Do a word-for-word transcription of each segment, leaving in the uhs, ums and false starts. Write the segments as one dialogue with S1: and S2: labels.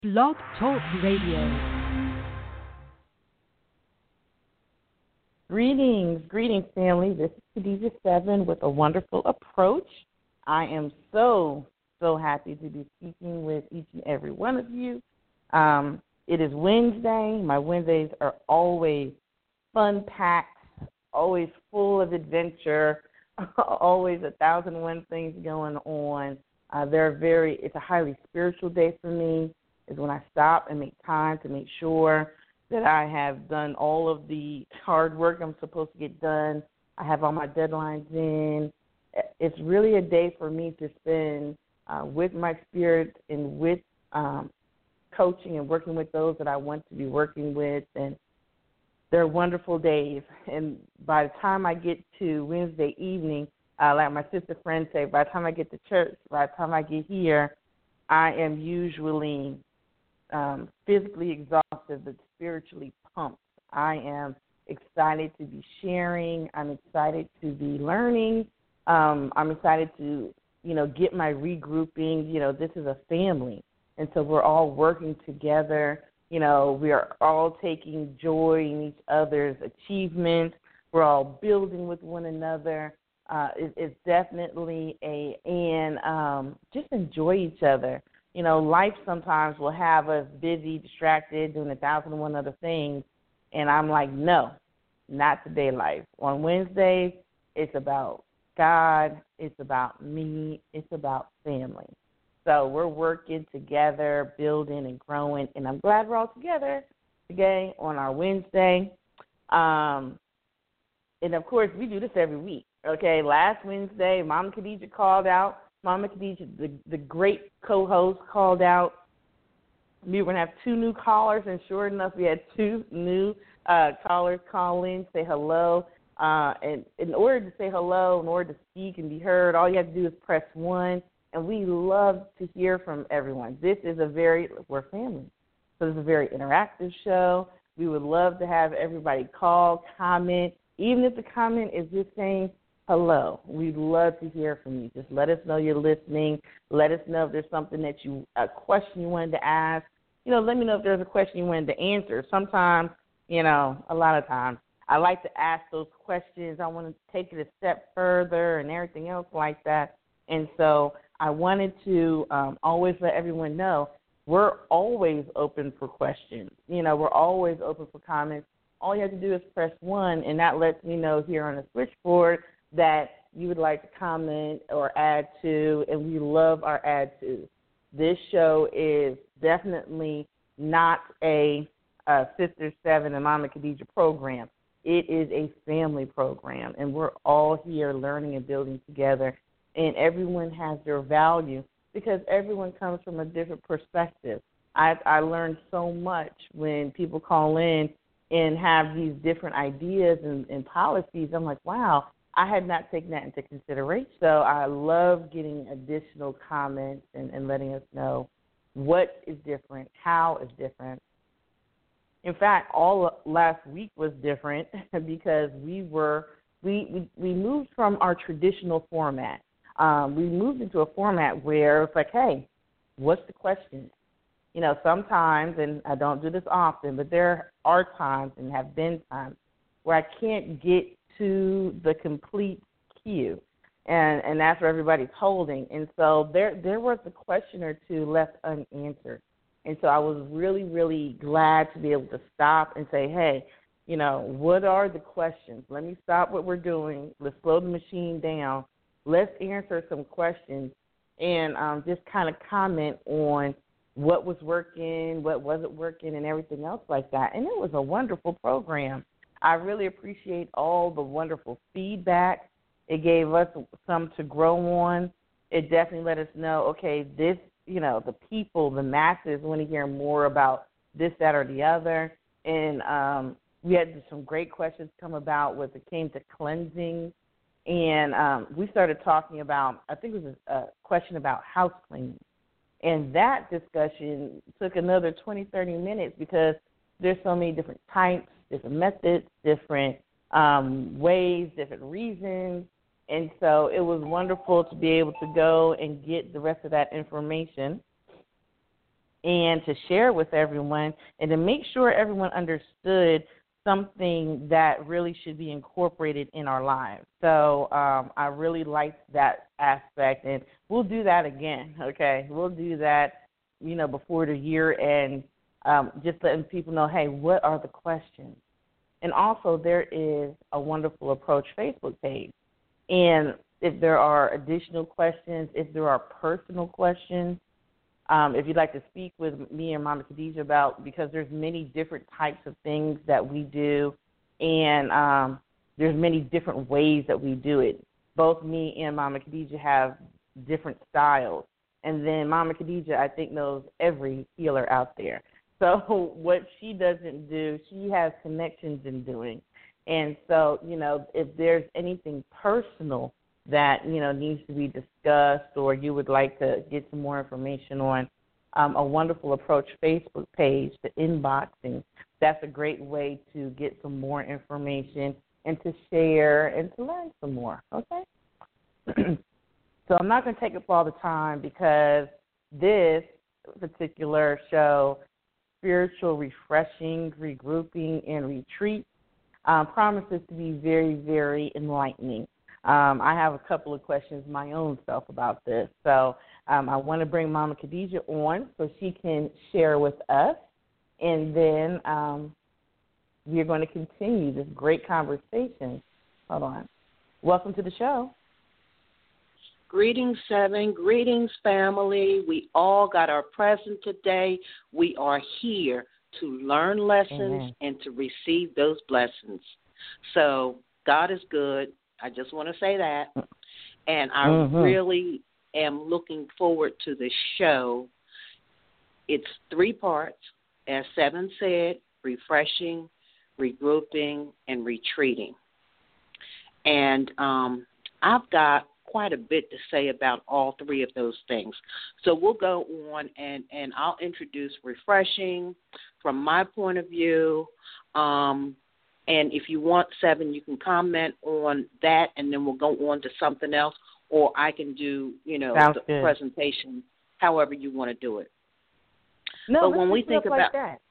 S1: Blog Talk Radio.
S2: Greetings, greetings, family. This is Khadijah Seven with a wonderful approach. I am so, so happy to be speaking with each and every one of you. Um, it is Wednesday. My Wednesdays are always fun-packed, always full of adventure, always a thousand and one things going on. Uh, they're very. It's a highly spiritual day for me. Is when I stop and make time to make sure that I have done all of the hard work I'm supposed to get done. I have all my deadlines in. It's really a day for me to spend uh, with my spirit and with um, coaching and working with those that I want to be working with. And they're wonderful days. And by the time I get to Wednesday evening, uh, like my sister friend said, by the time I get to church, by the time I get here, I am usually um, physically exhausted but spiritually pumped. I am excited to be sharing. I'm excited to be learning. Um, I'm excited to, you know, get my regrouping. You know, this is a family, and so we're all working together. You know, we are all taking joy in each other's achievements. We're all building with one another. Uh, it, it's definitely a, and um, just enjoy each other. You know, life sometimes will have us busy, distracted, doing a thousand and one other things, and I'm like, no, not today, life. On Wednesdays, it's about God, it's about me, it's about family. So we're working together, building and growing, and I'm glad we're all together today on our Wednesday. Um, and, of course, we do this every week. Okay, last Wednesday, Mama Khadijah called out. Mama Khadijah, the, the great co-host, called out. We were going to have two new callers, and sure enough, we had two new uh, callers call in, say hello. Uh, and in order to say hello, in order to speak and be heard, all you have to do is press one. And we love to hear from everyone. This is a very, we're family. So it's a very interactive show. We would love to have everybody call, comment. Even if the comment is just saying hello, we'd love to hear from you. Just let us know you're listening. Let us know if there's something that you, a question you wanted to ask. You know, let me know if there's a question you wanted to answer. Sometimes, you know, a lot of times, I like to ask those questions. I want to take it a step further and everything else like that. And so I wanted to um, always let everyone know we're always open for questions. You know, we're always open for comments. All you have to do is press one, and that lets me know here on the switchboard that you would like to comment or add to, and we love our add to. This show is definitely not a, a Sister Seven and Mama Khadijah program. It is a family program, and we're all here learning and building together, and everyone has their value because everyone comes from a different perspective. I, I learned so much when people call in and have these different ideas and, and policies. I'm like, wow, I had not taken that into consideration. So I love getting additional comments and, and letting us know what is different, how is different. In fact, all last week was different because we were we, we, we moved from our traditional format. Um, we moved into a format where it's like, hey, what's the question? You know, sometimes, and I don't do this often, but there are times and have been times where I can't get to the complete queue, and, and that's where everybody's holding. And so there there was a question or two left unanswered. And so I was really, really glad to be able to stop and say, hey, you know, what are the questions? Let me stop what we're doing. Let's slow the machine down. Let's answer some questions and um, just kind of comment on what was working, what wasn't working, and everything else like that. And it was a wonderful program. I really appreciate all the wonderful feedback. It gave us some to grow on. It definitely let us know, okay, this, you know, the people, the masses want to hear more about this, that, or the other. And um, we had some great questions come about when it came to cleansing. And um, we started talking about, I think it was a question about house cleaning. And that discussion took another twenty, thirty minutes because there's so many different types, different methods, different um, ways, different reasons. And so it was wonderful to be able to go and get the rest of that information and to share with everyone and to make sure everyone understood something that really should be incorporated in our lives. So um, I really liked that aspect, and we'll do that again, okay? We'll do that, you know, before the year end, um, just letting people know, hey, what are the questions? And also there is a Wonderful Approach Facebook page. And if there are additional questions, if there are personal questions, Um, if you'd like to speak with me and Mama Khadijah about, because there's many different types of things that we do, and um, there's many different ways that we do it. Both me and Mama Khadijah have different styles. And then Mama Khadijah, I think, knows every healer out there. So what she doesn't do, she has connections in doing. And so, you know, if there's anything personal that, you know, needs to be discussed or you would like to get some more information on, um, a Wonderful Approach Facebook page, the inboxing, that's a great way to get some more information and to share and to learn some more, okay? So I'm not going to take up all the time because this particular show, Spiritual Refreshing, Regrouping, and Retreat, um, promises to be very, very enlightening. Um, I have a couple of questions my own self about this. So um, I want to bring Mama Khadijah on so she can share with us. And then um, we're going to continue this great conversation. Hold on. Welcome to the show.
S3: Greetings, Seven. Greetings, family. We all got our present today. We are here to learn lessons
S2: Amen.
S3: and to receive those blessings. So God is good. I just want to say that. And I
S2: mm-hmm.
S3: really am looking forward to the show. It's three parts, as Seven said, refreshing, regrouping, and retreating. And um, I've got quite a bit to say about all three of those things. So we'll go on, and, and I'll introduce refreshing from my point of view. Um And if you want, Seven, you can comment on that, and then we'll go on to something else, or I can do, you know,
S2: Sounds
S3: the
S2: good.
S3: presentation, however you want to do it.
S2: No,
S3: but when we think about
S2: like that.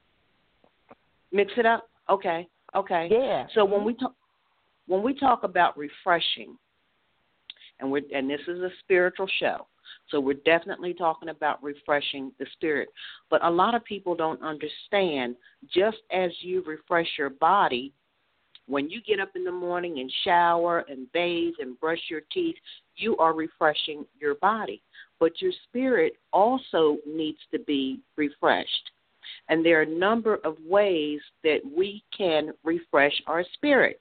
S3: Mix it up, okay, okay.
S2: Yeah.
S3: So when we talk when we talk about refreshing, and we and this is a spiritual show, so we're definitely talking about refreshing the spirit. But a lot of people don't understand, just as you refresh your body, when you get up in the morning and shower and bathe and brush your teeth, you are refreshing your body. But your spirit also needs to be refreshed. And there are a number of ways that we can refresh our spirit.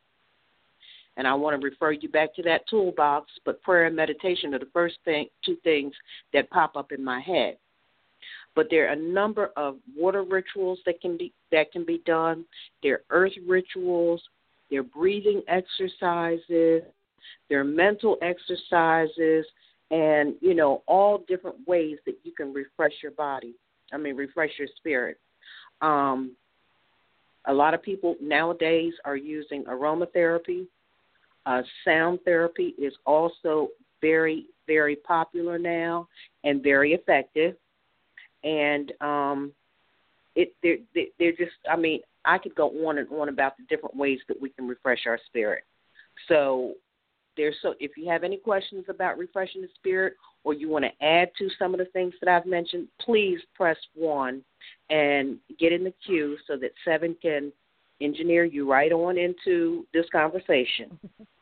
S3: And I want to refer you back to that toolbox, but prayer and meditation are the first thing, two things that pop up in my head. But there are a number of water rituals that can be that can be done. There are earth rituals. There are breathing exercises. There are mental exercises, and you know all different ways that you can refresh your body. I mean, refresh your spirit. Um, a lot of people nowadays are using aromatherapy. Uh, sound therapy is also very, very popular now and very effective. And um, it they're, they're just, I mean, I could go on and on about the different ways that we can refresh our spirit. So there's so if you have any questions about refreshing the spirit, or you want to add to some of the things that I've mentioned, please press one and get in the queue so that Seven can engineer you right on into this conversation.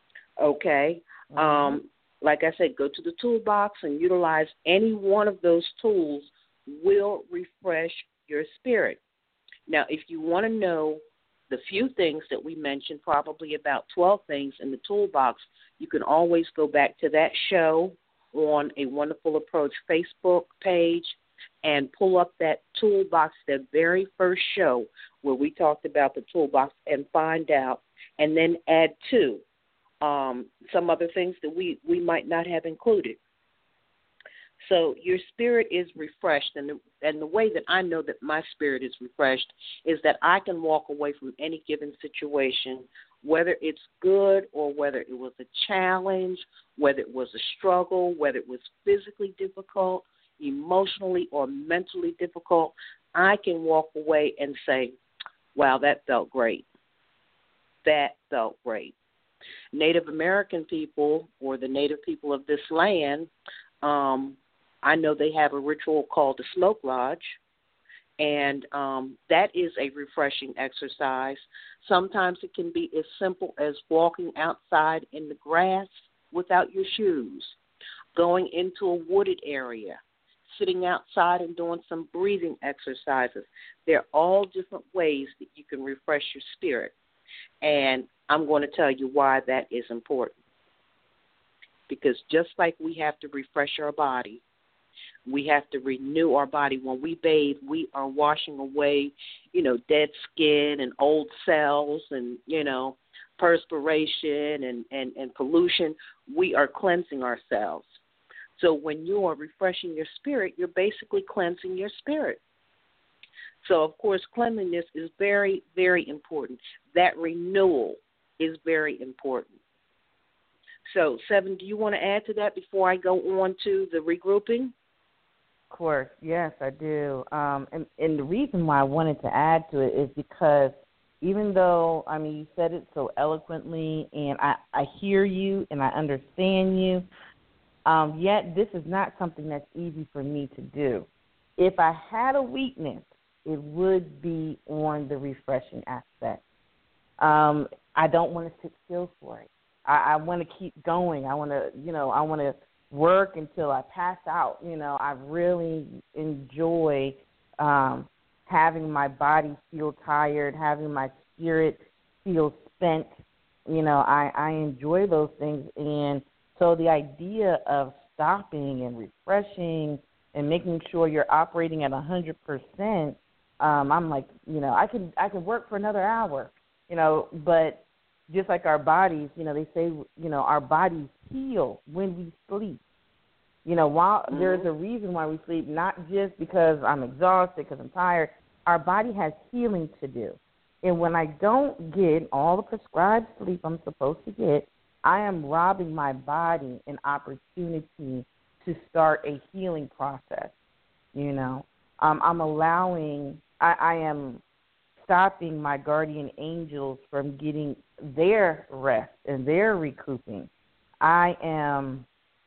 S3: Okay? Mm-hmm. Um, like I said, go to the toolbox and utilize any one of those tools will refresh your spirit. Now, if you want to know the few things that we mentioned, probably about twelve things in the toolbox, you can always go back to that show on a Wonderful Approach Facebook page and pull up that toolbox, that very first show where we talked about the toolbox, and find out, and then add to um, some other things that we, we might not have included. So your spirit is refreshed, and the, and the way that I know that my spirit is refreshed is that I can walk away from any given situation, whether it's good or whether it was a challenge, whether it was a struggle, whether it was physically difficult. emotionally or mentally difficult, I can walk away and say, wow, that felt great. That felt great. Native American people, or the native people of this land, um, I know they have a ritual called the Smoke Lodge, and um, that is a refreshing exercise. Sometimes it can be as simple as walking outside in the grass without your shoes, going into a wooded area, sitting outside and doing some breathing exercises. They're all different ways that you can refresh your spirit. And I'm going to tell you why that is important. Because just like we have to refresh our body, we have to renew our body. When we bathe, we are washing away, you know, dead skin and old cells and, you know, perspiration and, and, and pollution. We are cleansing ourselves. So when you are refreshing your spirit, you're basically cleansing your spirit. So, of course, cleanliness is very, very important. That renewal is very important. So, Seven, do you want to add to that before I go on to the regrouping?
S2: Of course, yes, I do. Um, and, and the reason why I wanted to add to it is because even though, I mean, you said it so eloquently, and I, I hear you and I understand you, um, yet this is not something that's easy for me to do. If I had a weakness, it would be on the refreshing aspect. Um, I don't want to sit still for it. I, I want to keep going. I want to, you know, I want to work until I pass out. You know, I really enjoy um, having my body feel tired, having my spirit feel spent. You know, I, I enjoy those things. And so the idea of stopping and refreshing and making sure you're operating at one hundred percent, um, I'm like, you know, I can I can work for another hour, you know, but just like our bodies, you know, they say, you know, our bodies heal when we sleep. You know, while mm-hmm. there's a reason why we sleep, not just because I'm exhausted, because I'm tired. Our body has healing to do. And when I don't get all the prescribed sleep I'm supposed to get, I am robbing my body an opportunity to start a healing process. You know, um, I'm allowing, I, I am stopping my guardian angels from getting their rest and their recouping. I am,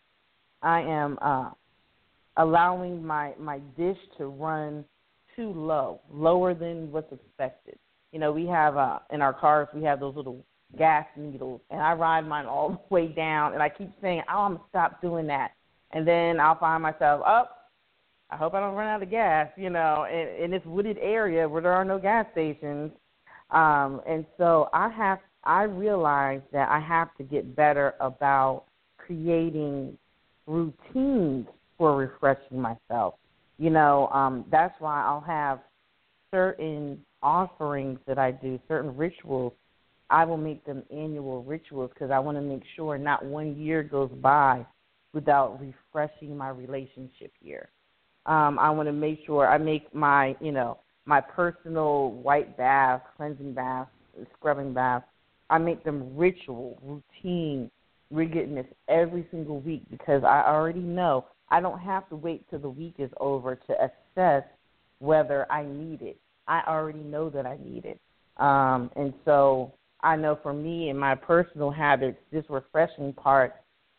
S2: I am uh, allowing my, my dish to run too low, lower than what's expected. You know, we have, uh, in our cars, we have those little gas needles, and I ride mine all the way down, and I keep saying, oh, I'm going to stop doing that. And then I'll find myself, oh, I hope I don't run out of gas, you know, in, in this wooded area where there are no gas stations. Um, and so I have, I realize that I have to get better about creating routines for refreshing myself. You know, um, that's why I'll have certain offerings that I do, certain rituals. I will make them annual rituals because I want to make sure not one year goes by without refreshing my relationship here. Um, I want to make sure I make my, you know, my personal white bath, cleansing bath, scrubbing bath. I make them ritual, routine. We're getting this every single week because I already know I don't have to wait till the week is over to assess whether I need it. I already know that I need it. Um, and so I know for me and my personal habits, this refreshing part,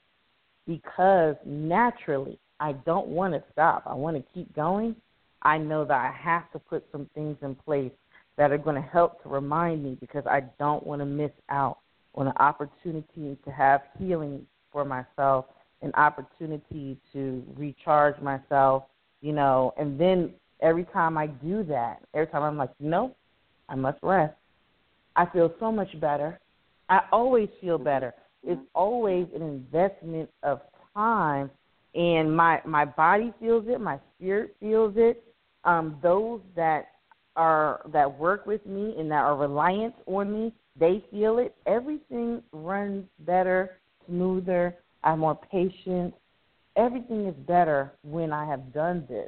S2: because naturally I don't want to stop. I want to keep going. I know that I have to put some things in place that are going to help to remind me because I don't want to miss out on an opportunity to have healing for myself, an opportunity to recharge myself, you know, and then every time I do that, every time I'm like, no, I must rest. I feel so much better. I always feel better. It's always an investment of time, and my, my body feels it, my spirit feels it. Um, those that are that work with me and that are reliant on me, they feel it. Everything runs better, smoother. I have more patience. Everything is better when I have done this.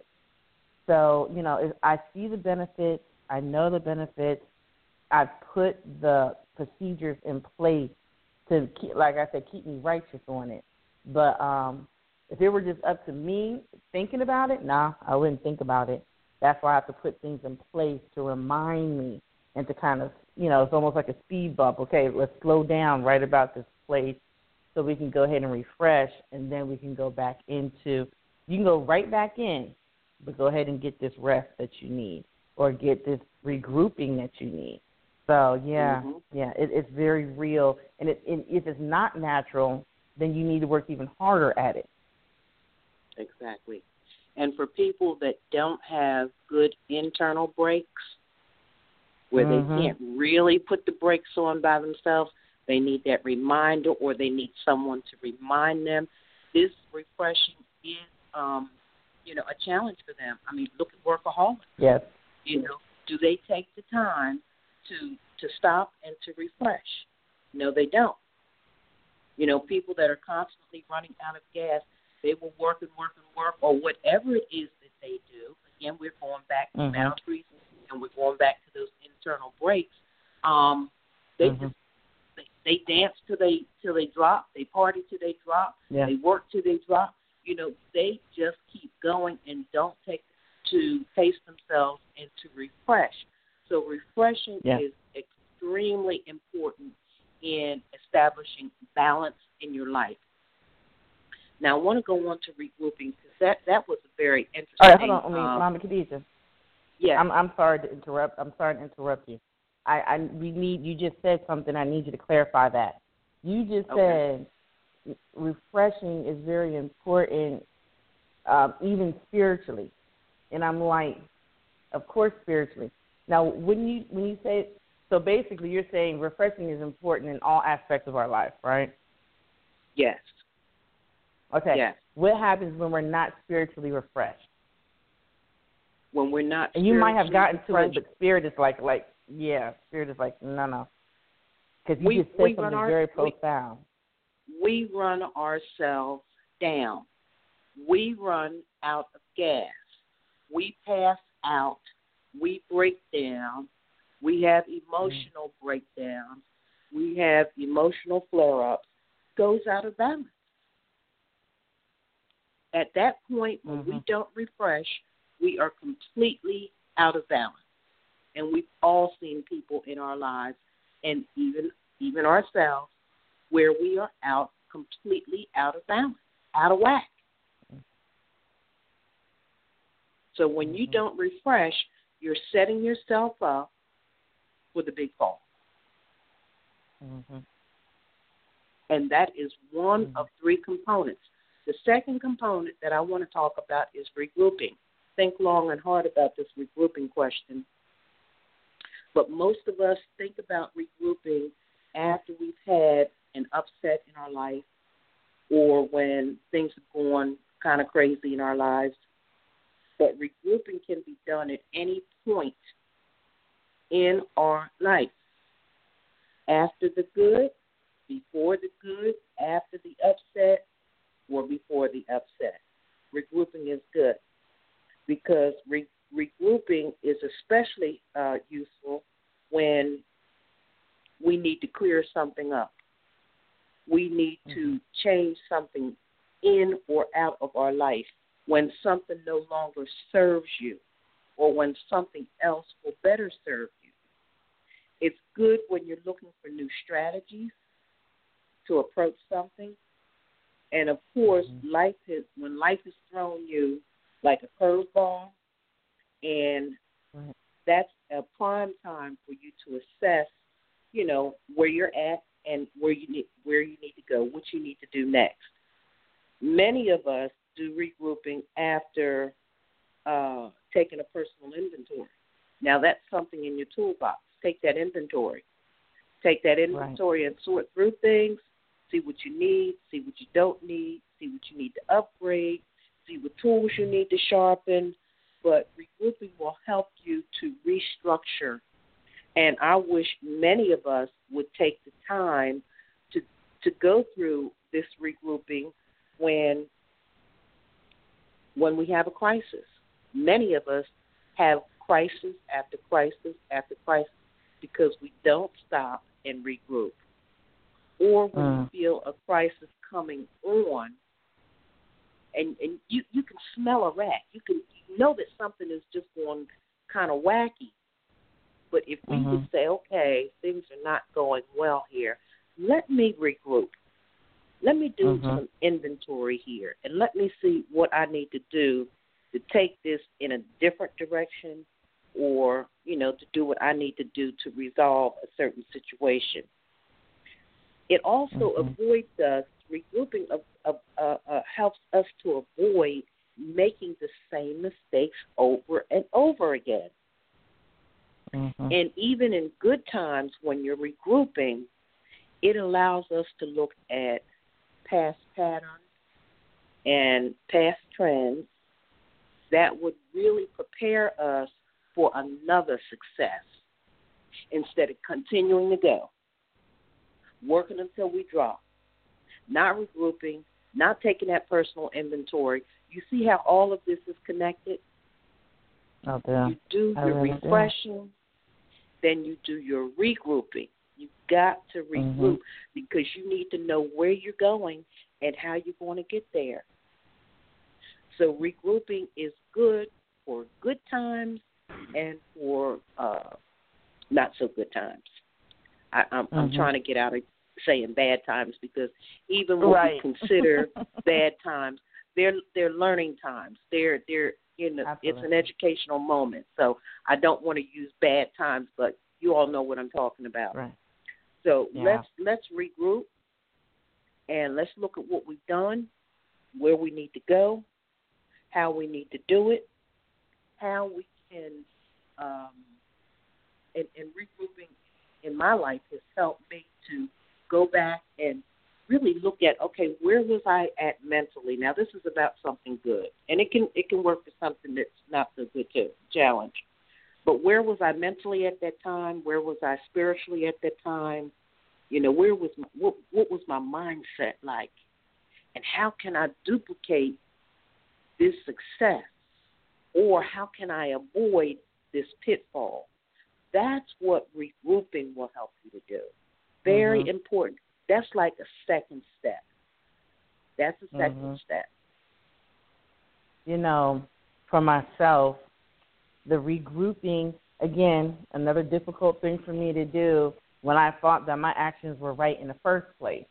S2: So, you know, I see the benefits. I know the benefits. I've put the procedures in place to, keep, like I said, keep me righteous on it. But um, If it were just up to me thinking about it, nah, I wouldn't think about it. That's why I have to put things in place to remind me and to kind of, you know, it's almost like a speed bump. Okay, let's slow down right about this place so we can go ahead and refresh, and then we can go back into, you can go right back in, but go ahead and get this rest that you need or get this regrouping that you need. So, yeah, mm-hmm. yeah, it, it's very real. And it, it, if it's not natural, then you need to work even harder at it.
S3: Exactly. And for people that don't have good internal brakes, where mm-hmm. they can't really put the brakes on by themselves, they need that reminder, or they need someone to remind them. This refreshing is, um, you know, a challenge for them. I mean, look at workaholics.
S2: Yes.
S3: You know, do they take the time to to stop and to refresh? No, they don't. You know, people that are constantly running out of gas, they will work and work and work, or whatever it is that they do. Again, we're going back to mm-hmm. boundaries, and we're going back to those internal breaks. Um, they mm-hmm. just they, they dance till they till they drop. They party till they drop.
S2: Yeah.
S3: They work till they drop. You know, they just keep going and don't take to pace themselves and to refresh. So refreshing
S2: yeah.
S3: is extremely important in establishing balance in your life. Now, I want to go on to regrouping because that, that was a very interesting.
S2: All right, hold on, I mean,
S3: um,
S2: Mama Khadijah.
S3: Yeah,
S2: I'm I'm sorry to interrupt. I'm sorry to interrupt you. I, I we need you just said something. I need you to clarify that. You just
S3: okay.
S2: said refreshing is very important, um, even spiritually, and I'm like, of course, spiritually. Now, when you when you say so, basically, you're saying refreshing is important in all aspects of our life, right?
S3: Yes.
S2: Okay.
S3: Yes.
S2: What happens when we're not spiritually refreshed?
S3: When we're not,
S2: and you might have gotten
S3: refreshed.
S2: to it, but spirit is like, like, yeah, spirit is like, no, no, because you
S3: we,
S2: just said something
S3: our,
S2: very profound.
S3: We, we run ourselves down. We run out of gas. We pass out. We break down. We have emotional mm-hmm. breakdowns. We have emotional flare-ups. Goes out of balance. At that point, when
S2: mm-hmm.
S3: we don't refresh, we are completely out of balance. And we've all seen people in our lives, and even even ourselves, where we are out completely out of balance, out of whack. So when mm-hmm. you don't refresh, you're setting yourself up for the big fall.
S2: Mm-hmm.
S3: And that is one
S2: mm-hmm.
S3: of three components. The second component that I want to talk about is regrouping. Think long and hard about this regrouping question. But most of us think about regrouping after we've had an upset in our life or when things have gone kind of crazy in our lives. But regrouping can be done at any point in our life. After the good, before the good, after the upset, or before the upset. Regrouping is good because re- regrouping is especially uh, useful when we need to clear something up. We need mm-hmm. to change something in or out of our life when something no longer serves you or when something else will better serve you. It's good when you're looking for new strategies to approach something. And, of course, mm-hmm. life is, when life has thrown you like a curveball, and right. that's a prime time for you to assess, you know, where you're at and where you need where you need to go, what you need to do next. Many of us do regrouping after uh, taking a personal inventory. Now, that's something in your toolbox. Take that inventory. Take that inventory right. and sort through things. See what you need, see what you don't need, see what you need to upgrade, see what tools you need to sharpen. But regrouping will help you to restructure. And I wish many of us would take the time to to go through this regrouping when when we have a crisis. Many of us have crisis after crisis after crisis because we don't stop and regroup. Or when uh. you feel a crisis coming on, and, and you, you can smell a rat. You can you know that something is just going kind of wacky. But if we
S2: mm-hmm.
S3: would say, okay, things are not going well here, let me regroup. Let me do
S2: mm-hmm.
S3: some inventory here, and let me see what I need to do to take this in a different direction, or, you know, to do what I need to do to resolve a certain situation. It also
S2: mm-hmm.
S3: avoids us, regrouping of, of, uh, uh, helps us to avoid making the same mistakes over and over again.
S2: Mm-hmm.
S3: And even in good times when you're regrouping, it allows us to look at past patterns and past trends that would really prepare us for another success instead of continuing to go, working until we drop, not regrouping, not taking that personal inventory. You see how all of this is connected?
S2: Oh, yeah.
S3: You do
S2: I
S3: your
S2: really
S3: refreshing,
S2: do.
S3: then you do your regrouping. You've got to regroup
S2: mm-hmm.
S3: because you need to know where you're going and how you're going to get there. So regrouping is good for good times and for uh, not so good times. I, I'm,
S2: mm-hmm.
S3: I'm trying to get out of saying bad times because even when
S2: right.
S3: we consider bad times, they're they're learning times. They're they're you know
S2: Absolutely.
S3: It's an educational moment. So I don't want to use bad times, but you all know what I'm talking about.
S2: Right.
S3: So
S2: yeah.
S3: let's let's regroup and let's look at what we've done, where we need to go, how we need to do it, how we can, um, and, and regrouping in my life has helped me to go back and really look at, okay, where was I at mentally? Now, this is about something good, and it can it can work for something that's not so good too, challenge. But where was I mentally at that time? Where was I spiritually at that time? You know, where was my, what what was my mindset like? And how can I duplicate this success? Or how can I avoid this pitfall? That's what regrouping will help you to do. Very
S2: mm-hmm.
S3: important. That's like a second step. That's a second
S2: mm-hmm.
S3: step.
S2: You know, for myself, the regrouping, again, another difficult thing for me to do when I thought that my actions were right in the first place.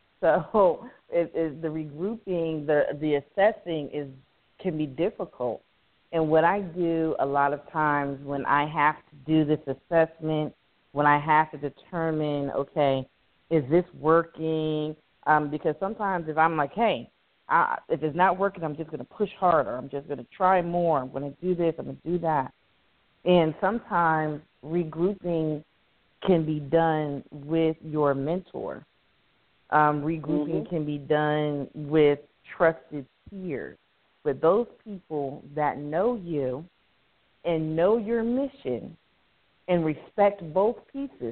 S2: So it, it, the regrouping, the the assessing is can be difficult. And what I do a lot of times when I have to do this assessment, when I have to determine, okay, is this working? Um, because sometimes if I'm like, hey, I, if it's not working, I'm just going to push harder. I'm just going to try more. I'm going to do this. I'm going to do that. And sometimes regrouping can be done with your mentor. Um, regrouping
S3: mm-hmm.
S2: can be done with trusted peers, with those people that know you and know your mission and respect both pieces.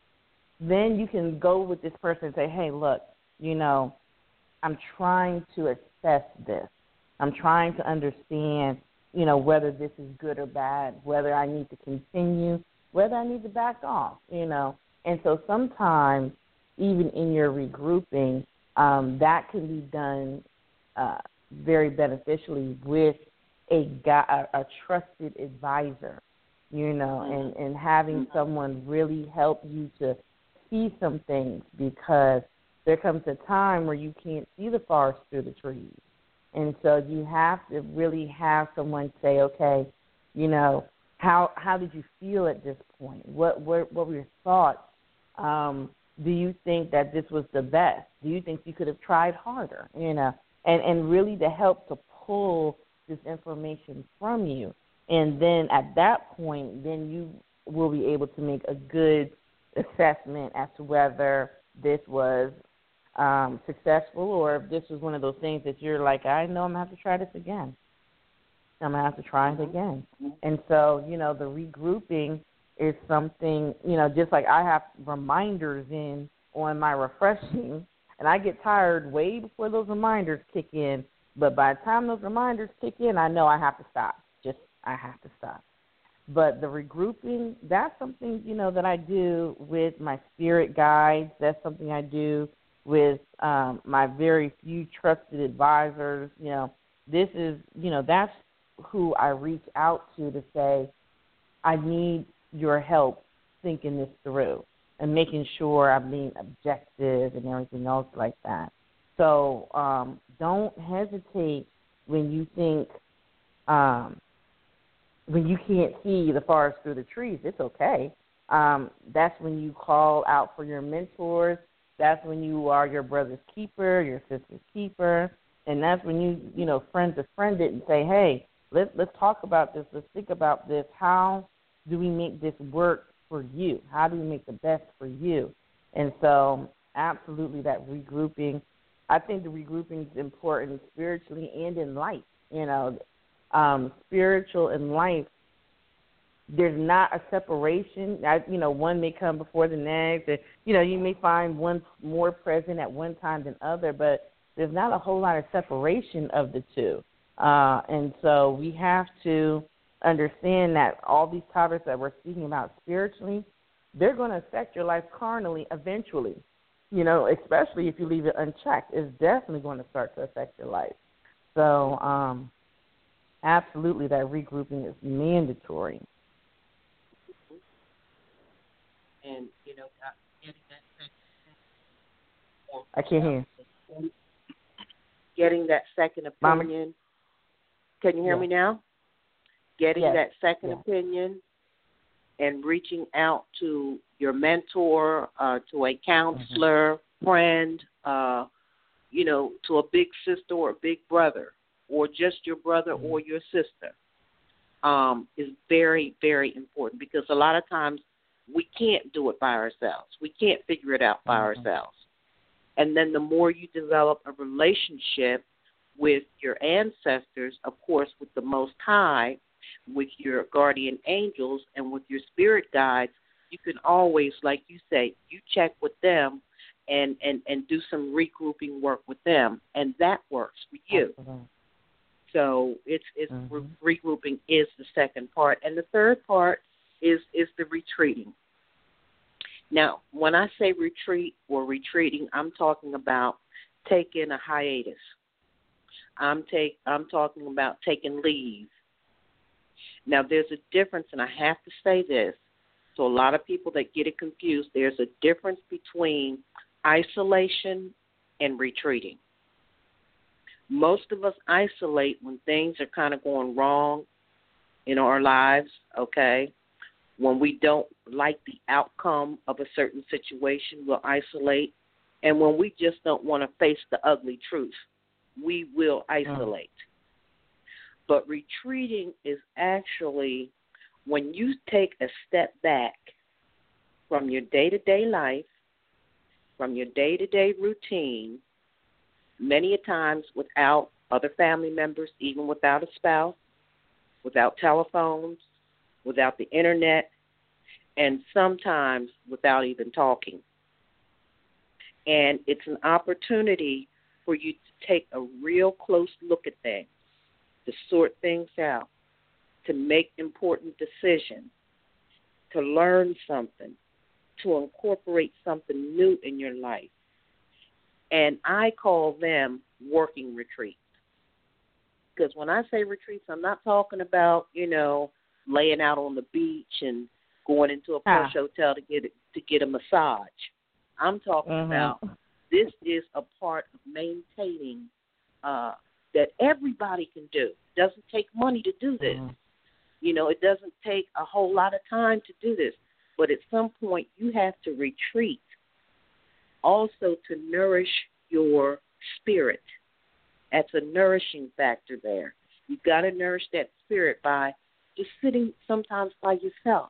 S2: Then you can go with this person and say, hey, look, you know, I'm trying to assess this. I'm trying to understand, you know, whether this is good or bad, whether I need to continue, whether I need to back off, you know. And so sometimes, even in your regrouping, um, that can be done uh, very beneficially with a, guy, a, a trusted advisor, you know, and, and having someone really help you to see some things, because there comes a time where you can't see the forest through the trees. And so you have to really have someone say, okay, you know, how how did you feel at this point? What what, what were your thoughts? Um, do you think that this was the best? Do you think you could have tried harder? You know, and, and really to help to pull this information from you. And then at that point, then you will be able to make a good assessment as to whether this was um, successful, or if this was one of those things that you're like, I know I'm going to have to try this again. I'm going to have to try it again. And so, you know, the regrouping is something, you know, just like I have reminders in on my refreshing, and I get tired way before those reminders kick in. But by the time those reminders kick in, I know I have to stop. Just I have to stop. But the regrouping, that's something, you know, that I do with my spirit guides. That's something I do with um, my very few trusted advisors. You know, this is, you know, that's who I reach out to to say, I need your help thinking this through and making sure I'm being objective and everything else like that. So um, don't hesitate when you think, um, when you can't see the forest through the trees. It's okay. Um, that's when you call out for your mentors. That's when you are your brother's keeper, your sister's keeper. And that's when you, you know, friend to friend it and say, hey, let's, let's talk about this. Let's think about this. How do we make this work for you? How do we make the best for you? And so absolutely that regrouping. I think the regrouping is important spiritually and in life. You know, um, spiritual and life, there's not a separation. I, you know, one may come before the next. And, you know, you may find one more present at one time than other, but there's not a whole lot of separation of the two. Uh, and so we have to understand that all these topics that we're speaking about spiritually, they're going to affect your life carnally eventually. You know, especially if you leave it unchecked, it's definitely going to start to affect your life. So, um, absolutely, that regrouping is mandatory.
S3: And, you know, getting that second
S2: I can't hear.
S3: Getting that second opinion.
S2: Mama?
S3: Can you hear
S2: Yeah.
S3: me now? Getting
S2: Yes.
S3: that second
S2: Yeah.
S3: opinion and reaching out to your mentor, uh, to a counselor, mm-hmm. friend, uh, you know, to a big sister or a big brother, or just your brother mm-hmm. or your sister, um, is very, very important, because a lot of times we can't do it by ourselves. We can't figure it out by mm-hmm. ourselves. And then the more you develop a relationship with your ancestors, of course, with the Most High, with your guardian angels, and with your spirit guides, you can always, like you say, you check with them and, and, and do some regrouping work with them, and that works for you. Absolutely. So it's, it's mm-hmm. re- regrouping is the second part. And the third part is, is the retreating. Now, when I say retreat or retreating, I'm talking about taking a hiatus. I'm take I'm talking about taking leave. Now, there's a difference, and I have to say this. So a lot of people that get it confused, there's a difference between isolation and retreating. Most of us isolate when things are kind of going wrong in our lives, okay? When we don't like the outcome of a certain situation, we'll isolate. And when we just don't want to face the ugly truth, we will isolate. Mm. But retreating is actually when you take a step back from your day-to-day life, from your day-to-day routine, many a times without other family members, even without a spouse, without telephones, without the internet, and sometimes without even talking. And it's an opportunity for you to take a real close look at things, to sort things out, to make important decisions, to learn something, to incorporate something new in your life. And I call them working retreats. Because when I say retreats, I'm not talking about, you know, laying out on the beach and going into a plush ah. hotel to get to get a massage. I'm talking mm-hmm. about this is a part of maintaining uh, that everybody can do. It doesn't take money to do this. Mm-hmm. You know, it doesn't take a whole lot of time to do this. But at some point, you have to retreat also to nourish your spirit. That's a nourishing factor there. You've got to nourish that spirit by just sitting sometimes by yourself,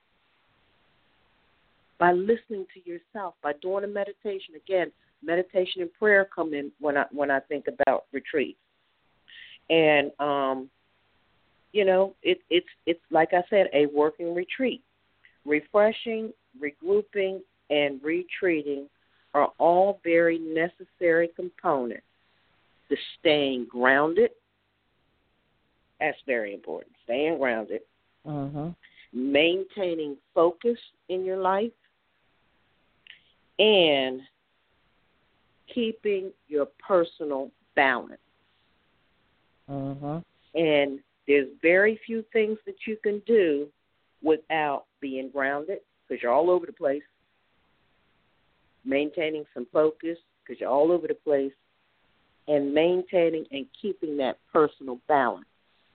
S3: by listening to yourself, by doing a meditation. Again, meditation and prayer come in when I when I think about retreat. And um, you know, it, it's it's like I said, a working retreat. Refreshing, regrouping, and retreating are all very necessary components to staying grounded. That's very important. Staying grounded. Mm-hmm. Maintaining focus in your life, and keeping your personal balance.
S2: Mm-hmm.
S3: And there's very few things that you can do without being grounded, because you're all over the place, maintaining some focus, because you're all over the place, and maintaining and keeping that personal balance.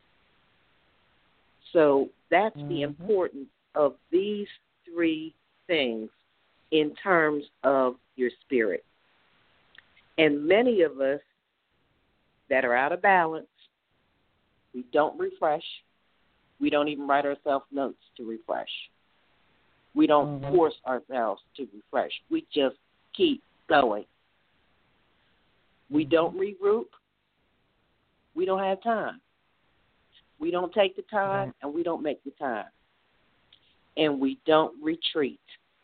S3: So that's mm-hmm. the importance of these three things in terms of your spirit. And many of us that are out of balance, we don't refresh. We don't even write ourselves notes to refresh. We don't mm-hmm. force ourselves to refresh. We just keep going. We don't regroup. We don't have time. We don't take the time, and we don't make the time. And we don't retreat.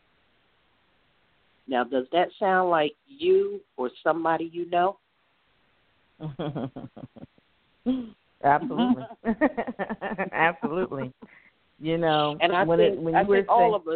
S3: Now, does that sound like you or somebody you know?
S2: Absolutely. Absolutely. You know,
S3: and I
S2: when,
S3: think,
S2: it, when
S3: I
S2: you were
S3: think all
S2: saying,
S3: of us,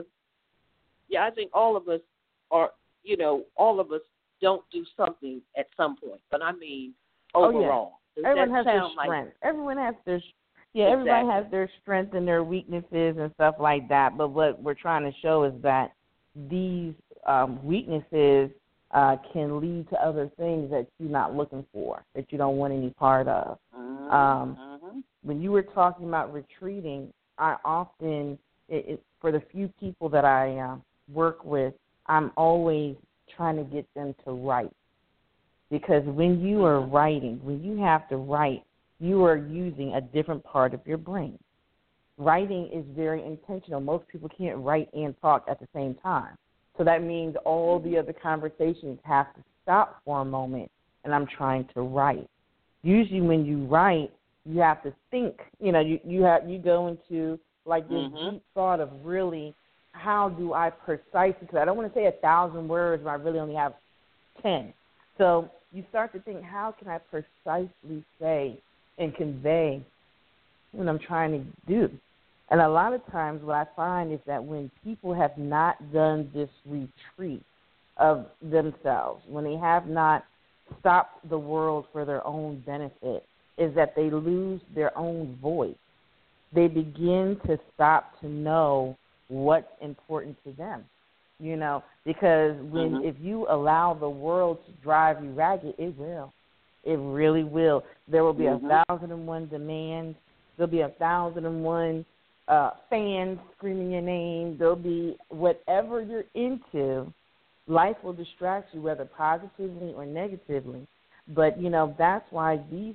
S3: yeah, I think all of us are, you know, all of us don't do something at some point. But I mean, overall.
S2: Oh, yeah. Everyone has their
S3: like,
S2: strength. Everyone has their Yeah,
S3: exactly.
S2: everybody has their strengths and their weaknesses and stuff like that. But what we're trying to show is that these um, weaknesses uh, can lead to other things that you're not looking for, that you don't want any part of.
S3: Uh-huh.
S2: Um,
S3: uh-huh.
S2: When you were talking about retreating, I often, it, it, for the few people that I uh, work with, I'm always trying to get them to write. Because when you are writing, when you have to write, you are using a different part of your brain. Writing is very intentional. Most people can't write and talk at the same time. So that means all the other conversations have to stop for a moment, and I'm trying to write. Usually when you write, you have to think. You know, you, you, have, you go into like this mm-hmm. deep thought of really how do I precisely, because I don't want to say a thousand words when I really only have ten. So you start to think, how can I precisely say and convey what I'm trying to do? And a lot of times what I find is that when people have not done this retreat of themselves, when they have not stopped the world for their own benefit, is that they lose their own voice. They begin to stop to know what's important to them. You know, because when mm-hmm. if you allow the world to drive you ragged, it will. It really will. There will be mm-hmm. a thousand and one demands. There'll be a thousand and one uh, fans screaming your name. There'll be whatever you're into. Life will distract you, whether positively or negatively. But, you know, that's why these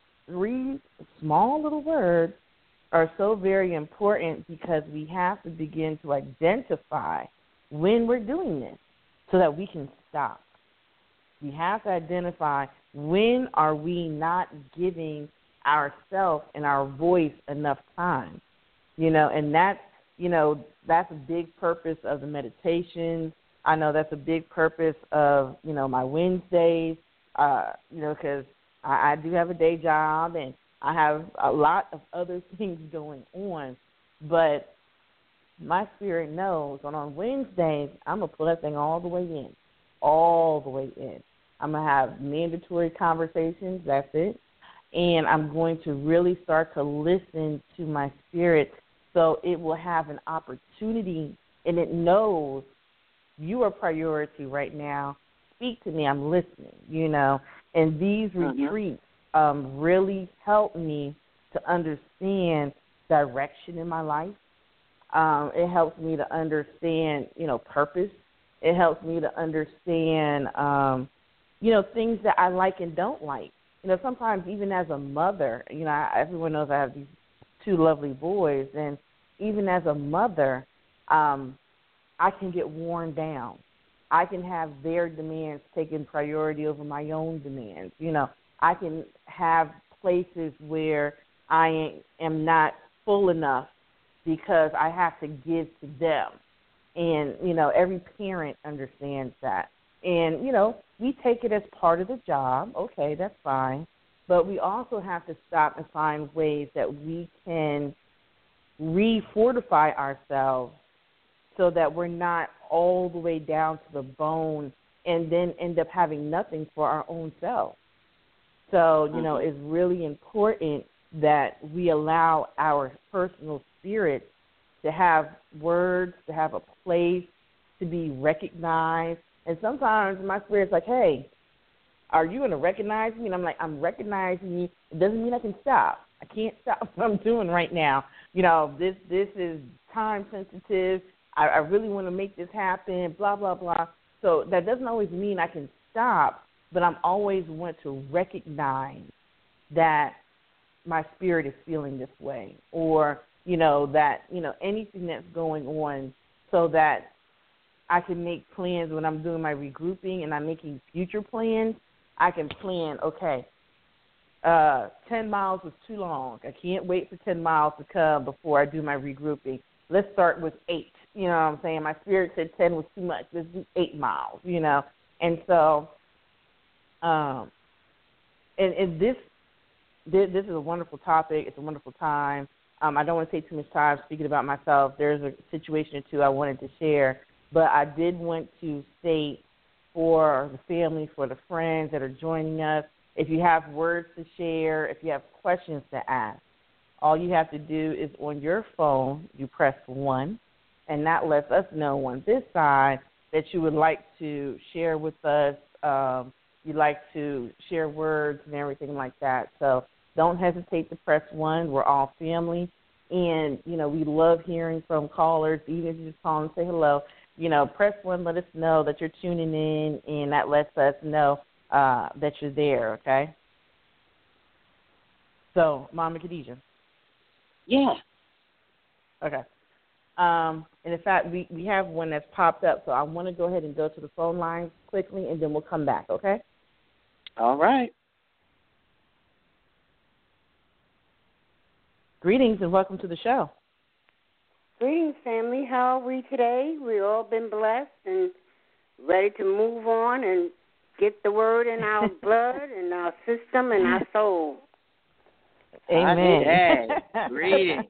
S2: three small little words are so very important, because we have to begin to identify when we're doing this so that we can stop. We have to identify when are we not giving ourselves and our voice enough time, you know, and that's, you know, that's a big purpose of the meditations. I know that's a big purpose of, you know, my Wednesdays, uh, you know, because I, I do have a day job and I have a lot of other things going on, but my spirit knows that on Wednesdays, I'm going to pull that thing all the way in, all the way in. I'm going to have mandatory conversations, that's it, and I'm going to really start to listen to my spirit so it will have an opportunity, and it knows you are priority right now. Speak to me, I'm listening, you know, and these mm-hmm. retreats um, really help me to understand direction in my life. Um, it helps me to understand, you know, purpose. It helps me to understand, um, you know, things that I like and don't like. You know, sometimes even as a mother, you know, I, everyone knows I have these two lovely boys, and even as a mother, um, I can get worn down. I can have their demands taking priority over my own demands. You know, I can have places where I am not full enough because I have to give to them. And, you know, every parent understands that. And, you know, we take it as part of the job. Okay, that's fine. But we also have to stop and find ways that we can re-fortify ourselves so that we're not all the way down to the bone and then end up having nothing for our own self. So, you know, it's really important that we allow our personal spirit to have words, to have a place, to be recognized. And sometimes my spirit's like, hey, are you going to recognize me? And I'm like, I'm recognizing you. It doesn't mean I can stop. I can't stop what I'm doing right now. You know, this this is time sensitive. I, I really want to make this happen, blah, blah, blah. So that doesn't always mean I can stop, but I'm always want to recognize that my spirit is feeling this way, or, you know, that, you know, anything that's going on, so that I can make plans when I'm doing my regrouping and I'm making future plans. I can plan, okay, uh, ten miles was too long. I can't wait for ten miles to come before I do my regrouping. Let's start with eight. You know what I'm saying? My spirit said ten was too much. Let's do eight miles, you know. And so um, and, and this, this this is a wonderful topic. It's a wonderful time. Um, I don't want to take too much time speaking about myself. There's a situation or two I wanted to share, but I did want to state for the family, for the friends that are joining us, if you have words to share, if you have questions to ask, all you have to do is on your phone, you press one, and that lets us know on this side that you would like to share with us, um, you'd like to share words and everything like that. So don't hesitate to press one. We're all family. And, you know, we love hearing from callers, even if you just call and say hello. You know, press one, let us know that you're tuning in, and that lets us know uh, that you're there, okay? So, Mama Khadijah.
S3: Yeah.
S2: Okay. Um, and in fact, we, we have one that's popped up, so I want to go ahead and go to the phone lines quickly, and then we'll come back, okay?
S3: All right.
S2: Greetings and welcome to the show.
S4: Greetings, family. How are we today? We've all been blessed and ready to move on and get the word in our blood and our system and our soul.
S2: Amen.
S3: Hey, greetings.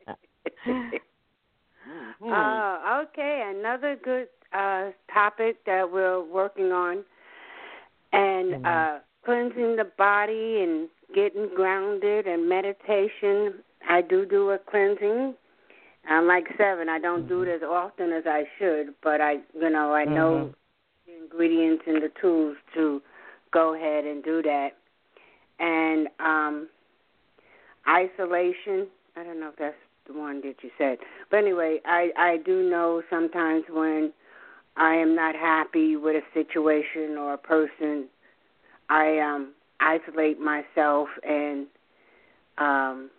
S4: Mm-hmm. Uh, okay, another good uh, topic that we're working on, and mm-hmm. uh, cleansing the body and getting grounded and meditation. I do do a cleansing. I'm like seven. I don't mm-hmm. do it as often as I should, but I, you know, I know mm-hmm. the ingredients and the tools to go ahead and do that. And um, isolation. I don't know if that's the one that you said, but anyway, I I do know sometimes when I am not happy with a situation or a person, I um isolate myself and um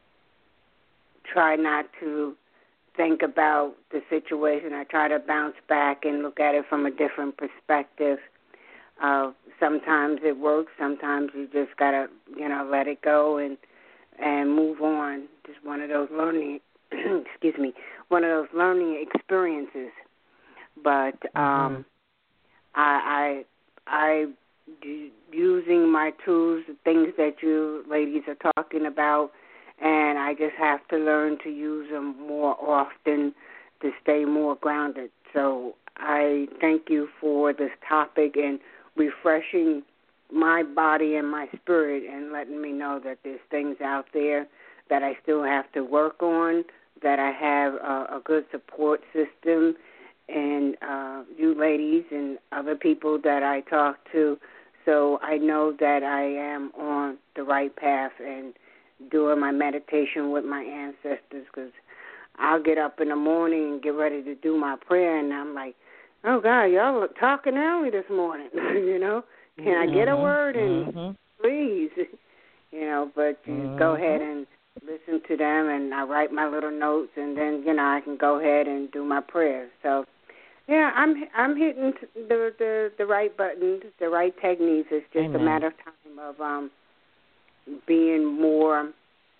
S4: try not to think about the situation. I try to bounce back and look at it from a different perspective. Uh, sometimes it works. Sometimes you just gotta, you know, let it go and and move on. Just one of those learning, excuse me, one of those learning experiences. But um, mm-hmm. I, I, I, using my tools, the things that you ladies are talking about, and I just have to learn to use them more often to stay more grounded. So I thank you for this topic and refreshing my body and my spirit and letting me know that there's things out there that I still have to work on, that I have a, a good support system, and uh, you ladies and other people that I talk to. So I know that I am on the right path and doing my meditation with my ancestors, because I'll get up in the morning and get ready to do my prayer, and I'm like, oh, God, y'all are talking early this morning, you know? Can I get a word in, mm-hmm. please? You know, but you mm-hmm. go ahead and listen to them, and I write my little notes, and then, you know, I can go ahead and do my prayers. So, yeah, I'm I'm hitting the the, the right buttons, the right techniques. It's just Amen. a matter of time of um being more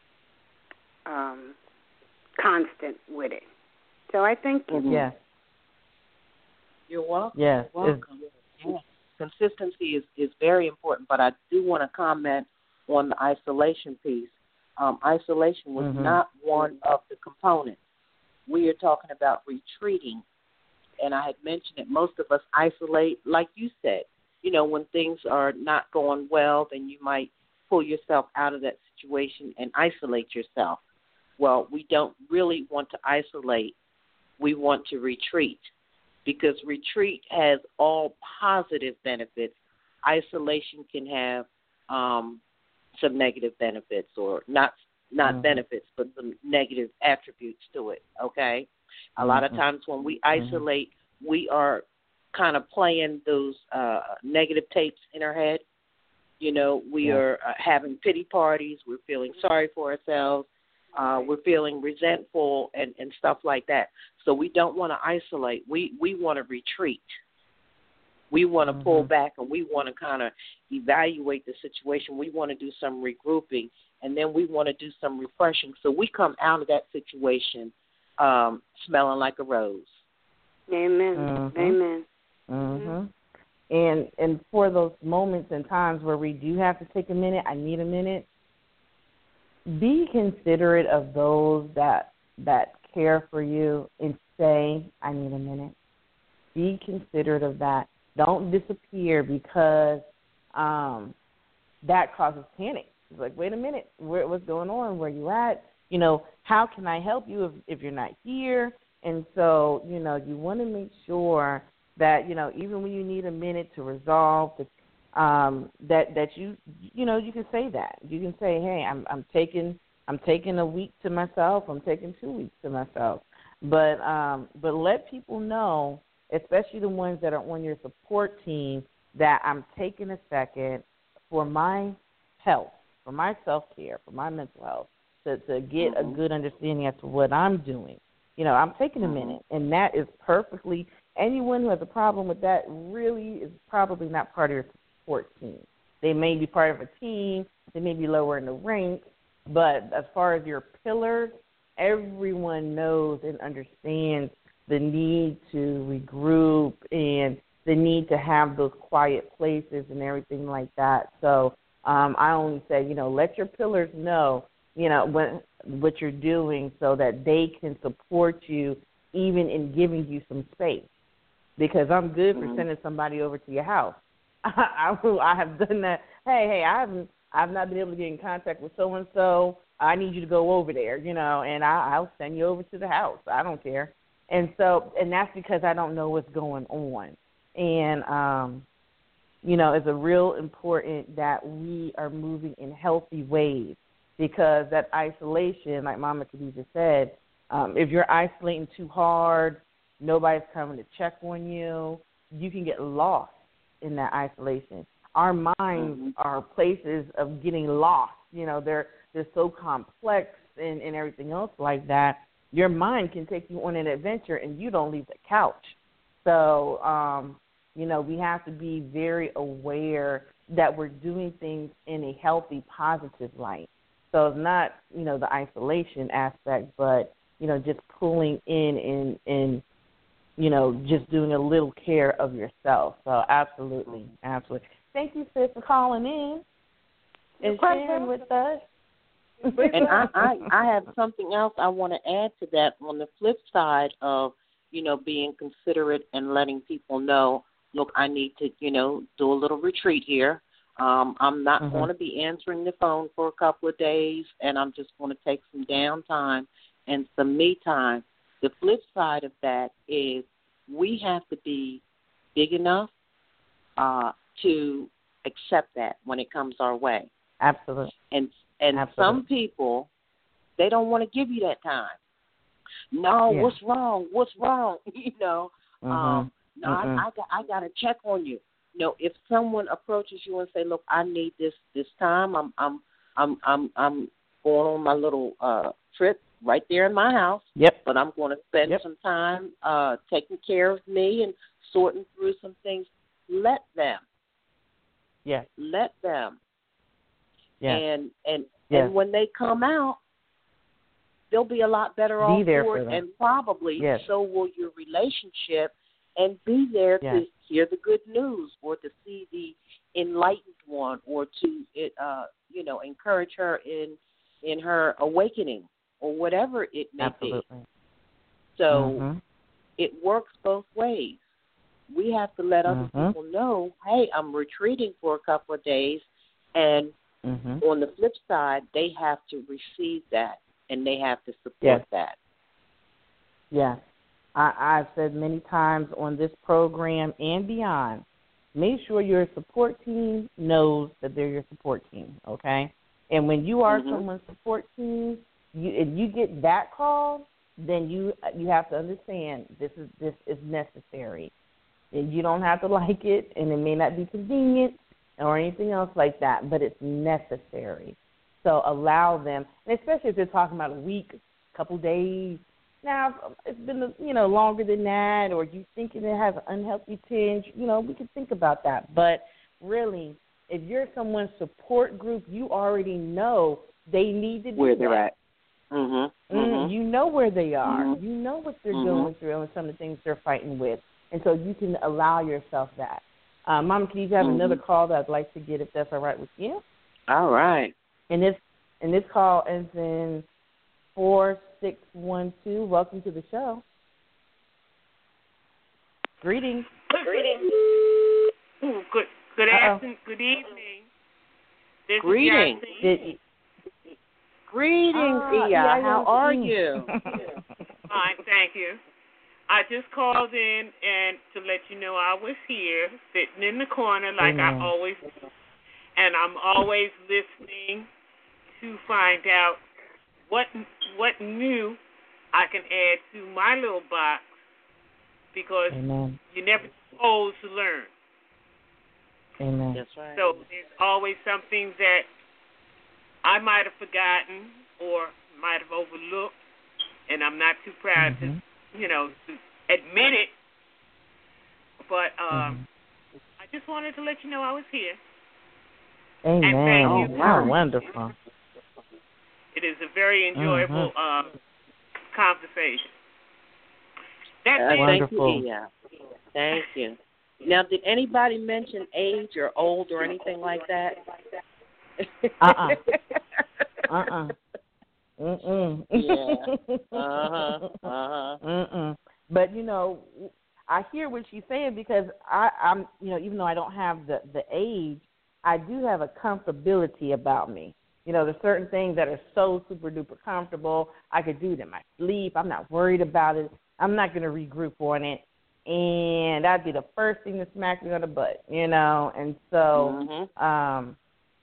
S4: um, constant with it. So I thank you.
S2: Yes.
S3: You're welcome.
S2: Yes.
S3: You're welcome. Yeah. Consistency is, is very important, but I do want to comment on the isolation piece. Um, isolation was mm-hmm. not one of the components. We are talking about retreating and I had mentioned it, most of us isolate, like you said. You know, when things are not going well, then you might pull yourself out of that situation and isolate yourself. Well, we don't really want to isolate. We want to retreat, because retreat has all positive benefits. Isolation can have um, some negative benefits, or not not mm-hmm. benefits, but some negative attributes to it, okay? A mm-hmm. lot of times when we isolate, mm-hmm. we are kind of playing those uh, negative tapes in our head. You know, we yeah. are uh, having pity parties. We're feeling sorry for ourselves. Uh, we're feeling resentful and, and stuff like that. So we don't want to isolate. We, we want to retreat. We want to mm-hmm. pull back, and we want to kind of evaluate the situation. We want to do some regrouping, and then we want to do some refreshing. So we come out of that situation um, smelling like a rose.
S4: Amen.
S2: Mm-hmm.
S4: Amen.
S2: Mm-hmm. And and for those moments and times where we do have to take a minute, I need a minute, be considerate of those that that care for you and say, I need a minute. Be considerate of that. Don't disappear, because um, that causes panic. It's like, wait a minute, where, what's going on? Where you at? You know, how can I help you if, if you're not here? And so, you know, you want to make sure that, you know, even when you need a minute to resolve, the, um, that that you, you know, you can say that. You can say, hey, I'm I'm taking I'm taking a week to myself. I'm taking two weeks to myself. But um, but let people know, especially the ones that are on your support team, that I'm taking a second for my health, for my self-care, for my mental health, to, to get mm-hmm. a good understanding as to what I'm doing. You know, I'm taking a minute, and that is perfectly, anyone who has a problem with that really is probably not part of your support team. They may be part of a team, they may be lower in the ranks, but as far as your pillars, everyone knows and understands the need to regroup and the need to have those quiet places and everything like that. So um, I only say, you know, let your pillars know, you know, what, what you're doing, so that they can support you even in giving you some space. Because I'm good for sending somebody over to your house. I, I, I have done that. Hey, hey, I haven't, I've not been able to get in contact with so-and-so. I need you to go over there, you know, and I, I'll send you over to the house. I don't care. And so, and that's because I don't know what's going on. And, um, you know, it's a real important that we are moving in healthy ways, because that isolation, like Mama Khadijah said, um, if you're isolating too hard, nobody's coming to check on you, you can get lost in that isolation. Our minds mm-hmm. are places of getting lost. You know, they're they're so complex and, and everything else like that. Your mind can take you on an adventure and you don't leave the couch. So, um, you know, we have to be very aware that we're doing things in a healthy, positive light. So it's not, you know, the isolation aspect, but, you know, just pulling in and, and you know, just doing a little care of yourself. So absolutely, absolutely. Thank you, sis, for calling in and sharing with us.
S3: And I, I, I have something else I want to add to that. On the flip side of, you know, being considerate and letting people know, look, I need to, you know, do a little retreat here. Um, I'm not mm-hmm. going to be answering the phone for a couple of days, and I'm just going to take some downtime and some me time. The flip side of that is we have to be big enough uh, to accept that when it comes our way.
S2: Absolutely.
S3: And and
S2: Absolutely.
S3: Some people, they don't want to give you that time. No,
S2: yeah.
S3: what's wrong? What's wrong? you know,
S2: mm-hmm.
S3: um, no,
S2: mm-hmm.
S3: I, I got I got to check on you. You know, if someone approaches you and say, "Look, I need this this time. I'm I'm I'm I'm I'm going on my little uh, trip right there in my house.
S2: Yep.
S3: But I'm going to spend
S2: yep.
S3: some time uh, taking care of me and sorting through some things." Let them.
S2: Yes.
S3: Let them.
S2: Yes.
S3: And and
S2: yes.
S3: and when they come out, they'll be a lot better
S2: be
S3: off
S2: there
S3: for
S2: for
S3: it,
S2: them.
S3: and probably
S2: yes.
S3: so will your relationship, and be there
S2: yes.
S3: to hear the good news, or to see the enlightened one, or to it, uh, you know, encourage her in in her awakening, or whatever it may
S2: Absolutely.
S3: be. So
S2: mm-hmm.
S3: it works both ways. We have to let other
S2: mm-hmm.
S3: people know, hey, I'm retreating for a couple of days, and
S2: mm-hmm.
S3: on the flip side, they have to receive that, and they have to support
S2: yes.
S3: that.
S2: Yes. I, I've said many times on this program and beyond, make sure your support team knows that they're your support team, okay? And when you are
S3: mm-hmm.
S2: someone's support team, you, if you get that call, then you you have to understand this is this is necessary. And you don't have to like it, and it may not be convenient or anything else like that, but it's necessary. So allow them, and especially if they're talking about a week, a couple days. Now, if it's been, you know, longer than that, or you thinking it has an unhealthy tinge, you know, we can think about that. But really, if you're someone's support group, you already know they need to do
S3: where they're
S2: that.
S3: at. Mm-hmm.
S2: Mm,
S3: Mm-hmm.
S2: you know where they are.
S3: Mm-hmm.
S2: You know what they're
S3: mm-hmm.
S2: going through and some of the things they're fighting with. And so you can allow yourself that. Um, Mama, can you have
S3: mm-hmm.
S2: another call that I'd like to get if that's all right with you?
S3: All right.
S2: And this and this call ends in four six one two. Welcome to the show. Greetings.
S5: Greetings. Ooh, good good
S2: Uh-oh.
S5: afternoon, good evening. This
S3: Greetings.
S5: Is
S2: Did,
S3: Greetings,
S2: ah,
S3: Ia.
S2: yeah,
S3: How
S2: yeah.
S3: are you?
S5: Fine, thank you. I just called in and to let you know I was here, sitting in the corner like
S2: Amen.
S5: I always do. And I'm always listening to find out what what new I can add to my little box, because
S2: Amen.
S5: you're never too old to learn.
S2: Amen.
S3: That's right.
S5: So there's always something that I might have forgotten or might have overlooked, and I'm not too proud
S2: mm-hmm.
S5: to, you know, to admit it. But um,
S2: mm-hmm.
S5: I just wanted to let you know I was here.
S2: Amen.
S5: And thank you.
S2: Oh, wow, wonderful.
S5: It is a very enjoyable
S2: mm-hmm.
S5: uh, conversation. That's
S3: uh,
S5: it.
S3: Thank
S2: Wonderful.
S3: you, Ia. Thank you. Now, did anybody mention age or old or anything like that?
S2: Uh-uh. Uh-uh. Mm-mm.
S3: Yeah. Uh-huh. Uh-huh.
S2: Mm-mm. But, you know, I hear what she's saying, because I, I'm, you know, even though I don't have the, the age, I do have a comfortability about me. You know, there's certain things that are so super-duper comfortable. I could do it in my sleep. I'm not worried about it. I'm not going to regroup on it. And that'd be the first thing to smack me on the butt, you know. And so
S3: mm-hmm.
S2: um,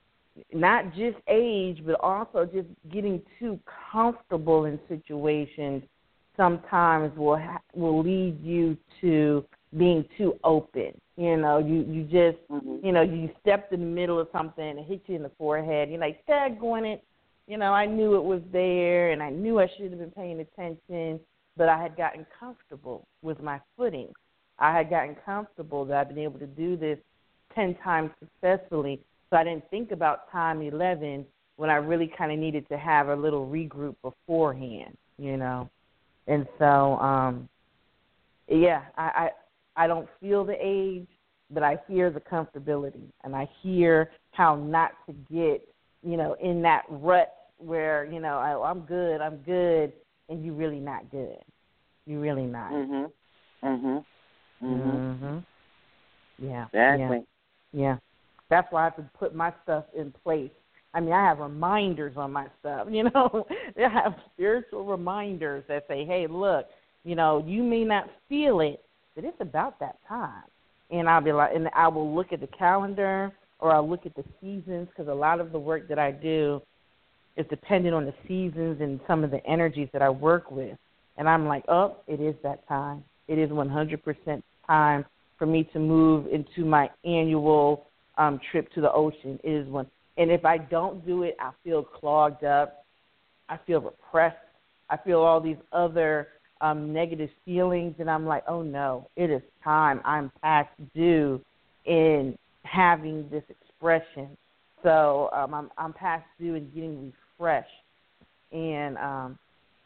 S2: not just age, but also just getting too comfortable in situations sometimes will ha- will lead you to being too open. You know, you, you just,
S3: mm-hmm.
S2: you know, you stepped in the middle of something and it hit you in the forehead. You're like, daggone it. You know, I knew it was there and I knew I should have been paying attention, but I had gotten comfortable with my footing. I had gotten comfortable that I've been able to do this ten times successfully, so I didn't think about time eleven when I really kind of needed to have a little regroup beforehand, you know. And so, um, yeah, I, I I don't feel the age, but I hear the comfortability, and I hear how not to get, you know, in that rut where, you know, I, I'm good, I'm good, and you're really not good. You're really not.
S3: Mhm. Mhm. Mhm.
S2: Mhm. Yeah.
S3: Exactly.
S2: Yeah. Yeah. That's why I have to put my stuff in place. I mean, I have reminders on my stuff, you know. I have spiritual reminders that say, hey, look, you know, you may not feel it, but it's about that time. And I'll be like, and I will look at the calendar, or I'll look at the seasons, because a lot of the work that I do is dependent on the seasons and some of the energies that I work with. And I'm like, oh, it is that time. It is one hundred percent time for me to move into my annual um, trip to the ocean. It is one. And if I don't do it, I feel clogged up. I feel repressed. I feel all these other um, negative feelings, and I'm like, oh, no, it is time. I'm past due in having this expression. So um, I'm, I'm past due in getting refreshed, and um,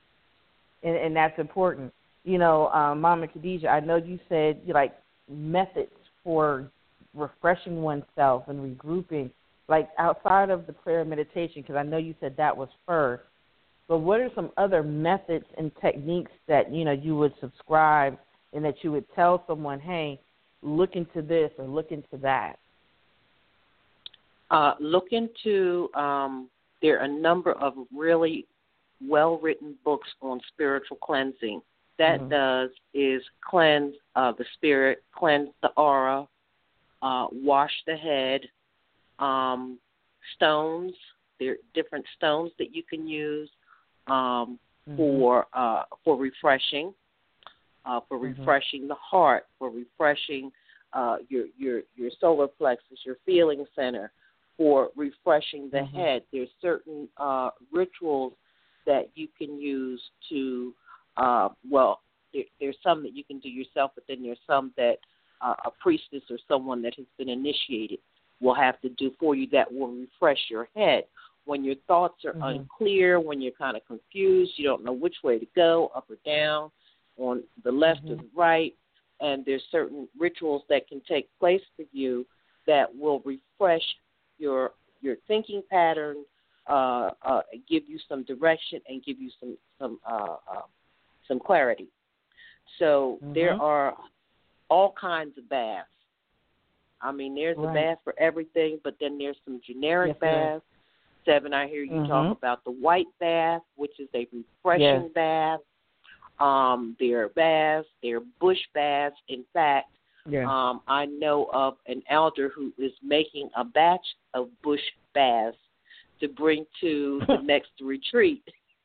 S2: and, and that's important. You know, um, Mama Khadijah, I know you said, you like, methods for refreshing oneself and regrouping, like outside of the prayer and meditation, because I know you said that was first. But what are some other methods and techniques that, you know, you would subscribe and that you would tell someone, hey, look into this or look into that?
S3: Uh, look into, um, there are a number of really well-written books on spiritual cleansing. That mm-hmm. does is cleanse uh, the spirit, cleanse the aura, uh, wash the head, um, stones. There are different stones that you can use um, mm-hmm. for uh, for refreshing, uh, for mm-hmm. refreshing the heart, for refreshing uh, your your your solar plexus, your feeling center, for refreshing the mm-hmm. head. There's certain uh, rituals that you can use to, uh, well, there, there's some that you can do yourself, but then there's some that uh, a priestess or someone that has been initiated will have to do for you that will refresh your head. When your thoughts are mm-hmm. unclear, when you're kind of confused, you don't know which way to go, up or down, on the left mm-hmm. or the right, and there's certain rituals that can take place for you that will refresh your your thinking pattern, uh, uh, give you some direction, and give you some some uh, uh, some clarity. So mm-hmm. there are all kinds of baths. I mean, there's right. a bath for everything, but then there's some generic yes, baths. Right. Seven, I hear you mm-hmm. talk about the white bath, which is a refreshing yes. bath. Um, there are baths, there are bush baths. In fact, yeah. um, I know of an elder who is making a batch of bush baths to bring to the next retreat.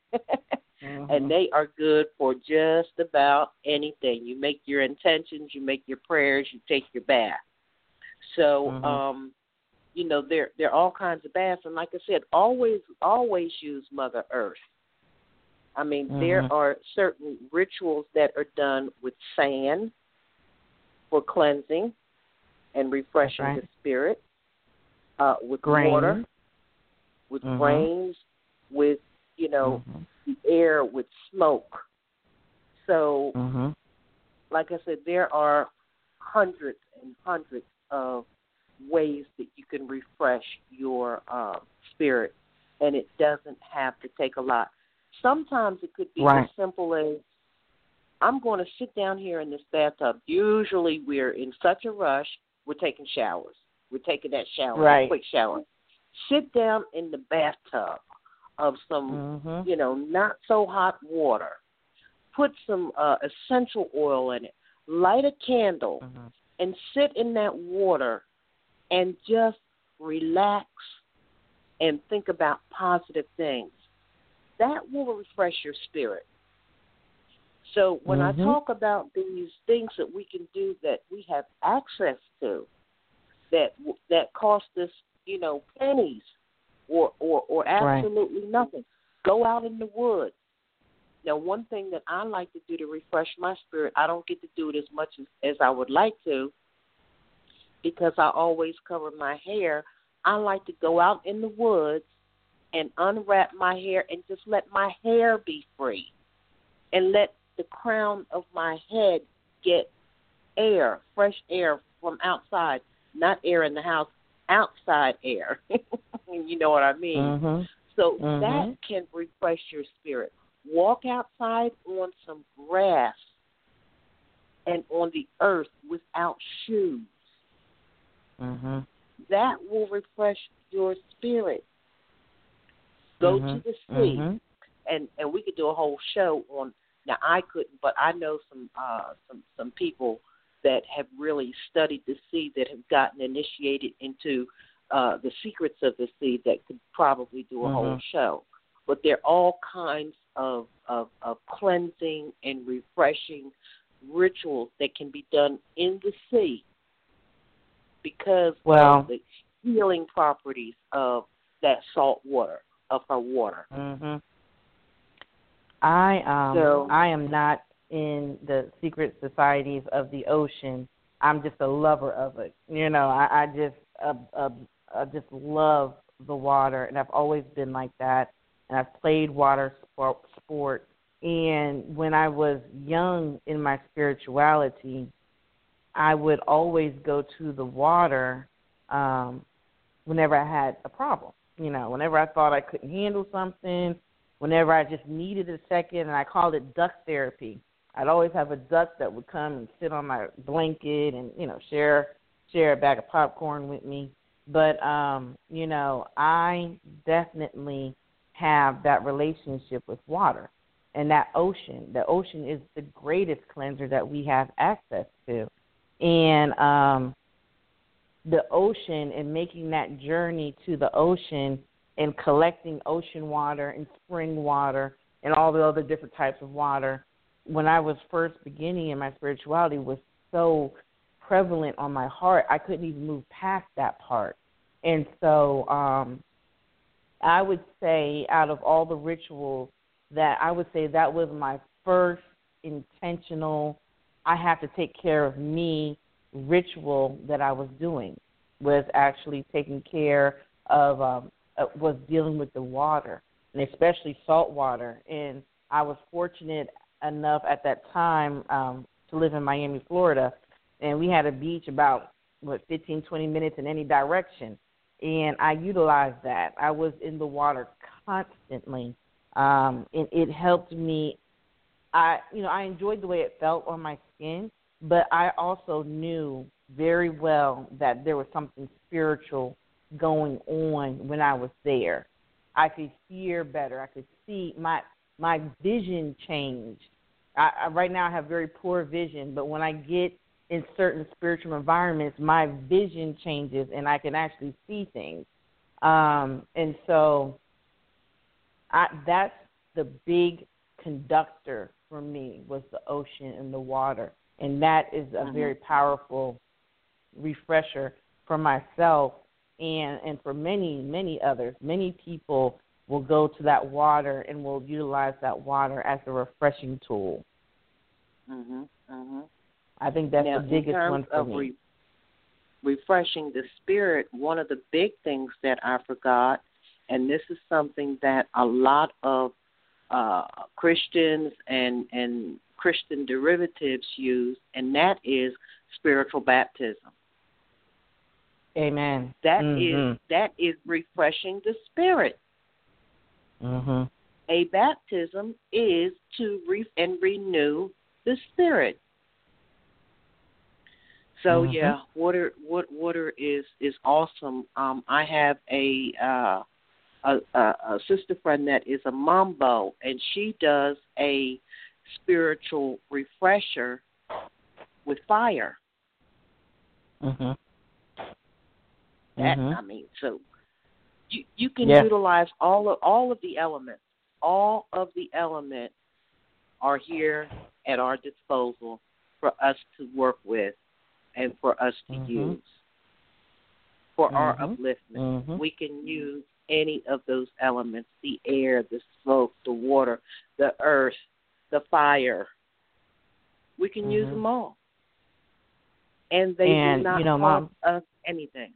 S3: mm-hmm. And they are good for just about anything. You make your intentions, you make your prayers, you take your bath. So, mm-hmm. um, you know, there there are all kinds of baths. And like I said, always, always use Mother Earth. I mean, mm-hmm. there are certain rituals that are done with sand for cleansing and refreshing right. the spirit, uh, with
S2: grains.
S3: water, with mm-hmm. rains, with, you know, mm-hmm. the air, with smoke. So, mm-hmm. like I said, there are hundreds and hundreds of ways that you can refresh your uh, spirit, and it doesn't have to take a lot. Sometimes it could be right. as simple as, I'm going to sit down here in this bathtub. Usually we're in such a rush, we're taking showers. We're taking that shower,
S2: right.
S3: that quick shower. Sit down in the bathtub of some, mm-hmm. you know, not so hot water. Put some uh, essential oil in it. Light a candle mm-hmm. and sit in that water and just relax and think about positive things. That will refresh your spirit. So when mm-hmm. I talk about these things that we can do that we have access to, that that cost us, you know, pennies or, or, or absolutely right. nothing, go out in the woods. Now, one thing that I like to do to refresh my spirit, I don't get to do it as much as, as I would like to because I always cover my hair. I like to go out in the woods and unwrap my hair and just let my hair be free and let the crown of my head get air, fresh air from outside, not air in the house, outside air. You know what I mean? Mm-hmm. So mm-hmm. that can refresh your spirit. Walk outside on some grass and on the earth without shoes. Mm-hmm. That will refresh your spirit. Go mm-hmm. to the sea, mm-hmm. and, and we could do a whole show on. Now I couldn't, but I know some uh, some some people that have really studied the sea, that have gotten initiated into uh, the secrets of the sea, that could probably do a mm-hmm. whole show. But there are all kinds of, of of cleansing and refreshing rituals that can be done in the sea because
S2: well,
S3: of the healing properties of that salt water, of her water.
S2: Mm-hmm. I um so, I am not in the secret societies of the ocean. I'm just a lover of it. You know, I, I just uh, uh, I just love the water, and I've always been like that. And I've played water sport, sport. And when I was young in my spirituality, I would always go to the water um, whenever I had a problem. You know, whenever I thought I couldn't handle something, whenever I just needed a second, and I called it duck therapy. I'd always have a duck that would come and sit on my blanket and, you know, share share a bag of popcorn with me. But, um, you know, I definitely have that relationship with water and that ocean. The ocean is the greatest cleanser that we have access to. And um, the ocean and making that journey to the ocean and collecting ocean water and spring water and all the other different types of water, when I was first beginning in my spirituality, was so prevalent on my heart, I couldn't even move past that part. And so um, I would say out of all the rituals, that I would say that was my first intentional, I have to take care of me ritual that I was doing, was actually taking care of, um, uh, was dealing with the water, and especially salt water. And I was fortunate enough at that time um, to live in Miami, Florida, and we had a beach about, what, fifteen, twenty minutes in any direction. And I utilized that. I was in the water constantly, um, and it helped me. I, you know, I enjoyed the way it felt on my skin, but I also knew very well that there was something spiritual going on when I was there. I could hear better. I could see my my vision changed. I, I, right now I have very poor vision, but when I get in certain spiritual environments, my vision changes and I can actually see things. Um, and so I, that's the big conductor for me, was the ocean and the water. And that is a mm-hmm. very powerful refresher for myself and, and for many, many others. Many people will go to that water and will utilize that water as a refreshing tool.
S3: Mm-hmm. Mm-hmm.
S2: I think that's
S3: now,
S2: the biggest one for me.
S3: Re- refreshing the spirit, one of the big things that I forgot, and this is something that a lot of uh, Christians and, and Christian derivatives use, and that is spiritual baptism.
S2: Amen.
S3: That
S2: mm-hmm.
S3: is that is refreshing the spirit.
S2: Mm-hmm.
S3: A baptism is to re- and renew the spirit. So
S2: mm-hmm.
S3: yeah, water, water, water is is awesome. Um, I have a, uh, a a a sister friend that is a mambo, and she does a spiritual refresher with fire.
S2: Mm-hmm.
S3: That
S2: mm-hmm.
S3: I mean, so you you can
S2: yeah.
S3: utilize all of all of the elements. All of the elements are here at our disposal for us to work with and for us to
S2: mm-hmm.
S3: use for
S2: mm-hmm.
S3: our upliftment.
S2: Mm-hmm.
S3: We can use any of those elements: the air, the smoke, the water, the earth, the fire. We can
S2: mm-hmm.
S3: use them all, and they
S2: and,
S3: do not
S2: you know,
S3: cost
S2: Mom,
S3: us anything.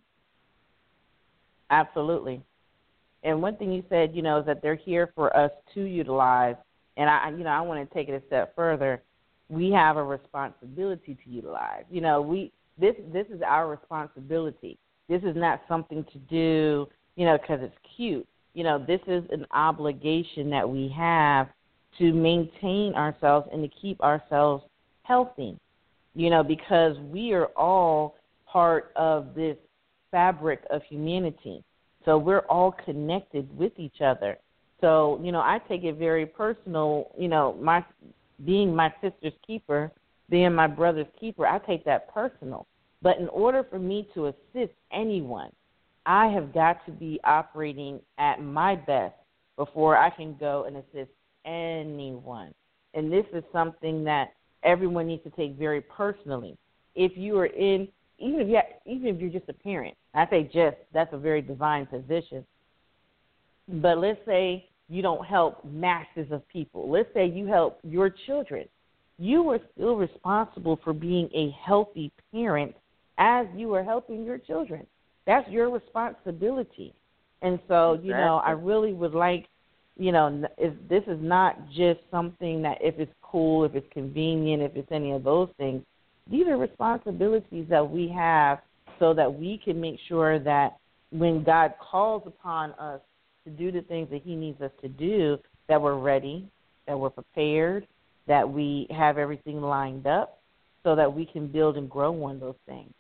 S2: Absolutely. And one thing you said, you know, is that they're here for us to utilize. And I, you know, I want to take it a step further. We have a responsibility to utilize. You know, we this this is our responsibility. This is not something to do, you know, because it's cute. You know, this is an obligation that we have to maintain ourselves and to keep ourselves healthy. You know, because we are all part of this fabric of humanity. So we're all connected with each other. So, you know, I take it very personal, you know, my being my sister's keeper, being my brother's keeper, I take that personal. But in order for me to assist anyone, I have got to be operating at my best before I can go and assist anyone. And this is something that everyone needs to take very personally. If you are in, even if, you have, even if you're just a parent, I say just, that's a very divine position. But let's say you don't help masses of people. Let's say you help your children. You are still responsible for being a healthy parent as you are helping your children. That's your responsibility. And so, you know, I really would like, you know, if this is not just something that if it's cool, if it's convenient, if it's any of those things, these are responsibilities that we have so that we can make sure that when God calls upon us to do the things that he needs us to do, that we're ready, that we're prepared, that we have everything lined up so that we can build and grow on those things.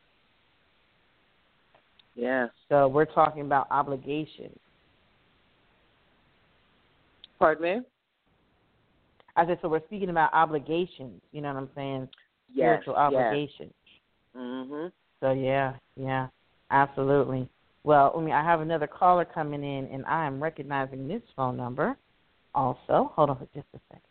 S3: Yes.
S2: So we're talking about obligations.
S3: Pardon me?
S2: I said, so we're speaking about obligations, you know what I'm saying?
S3: Yes,
S2: Spiritual obligations.
S3: Yes. Mm-hmm.
S2: So, yeah, yeah, absolutely. Well, I mean, I have another caller coming in, and I am recognizing this phone number also. Hold on for just a second.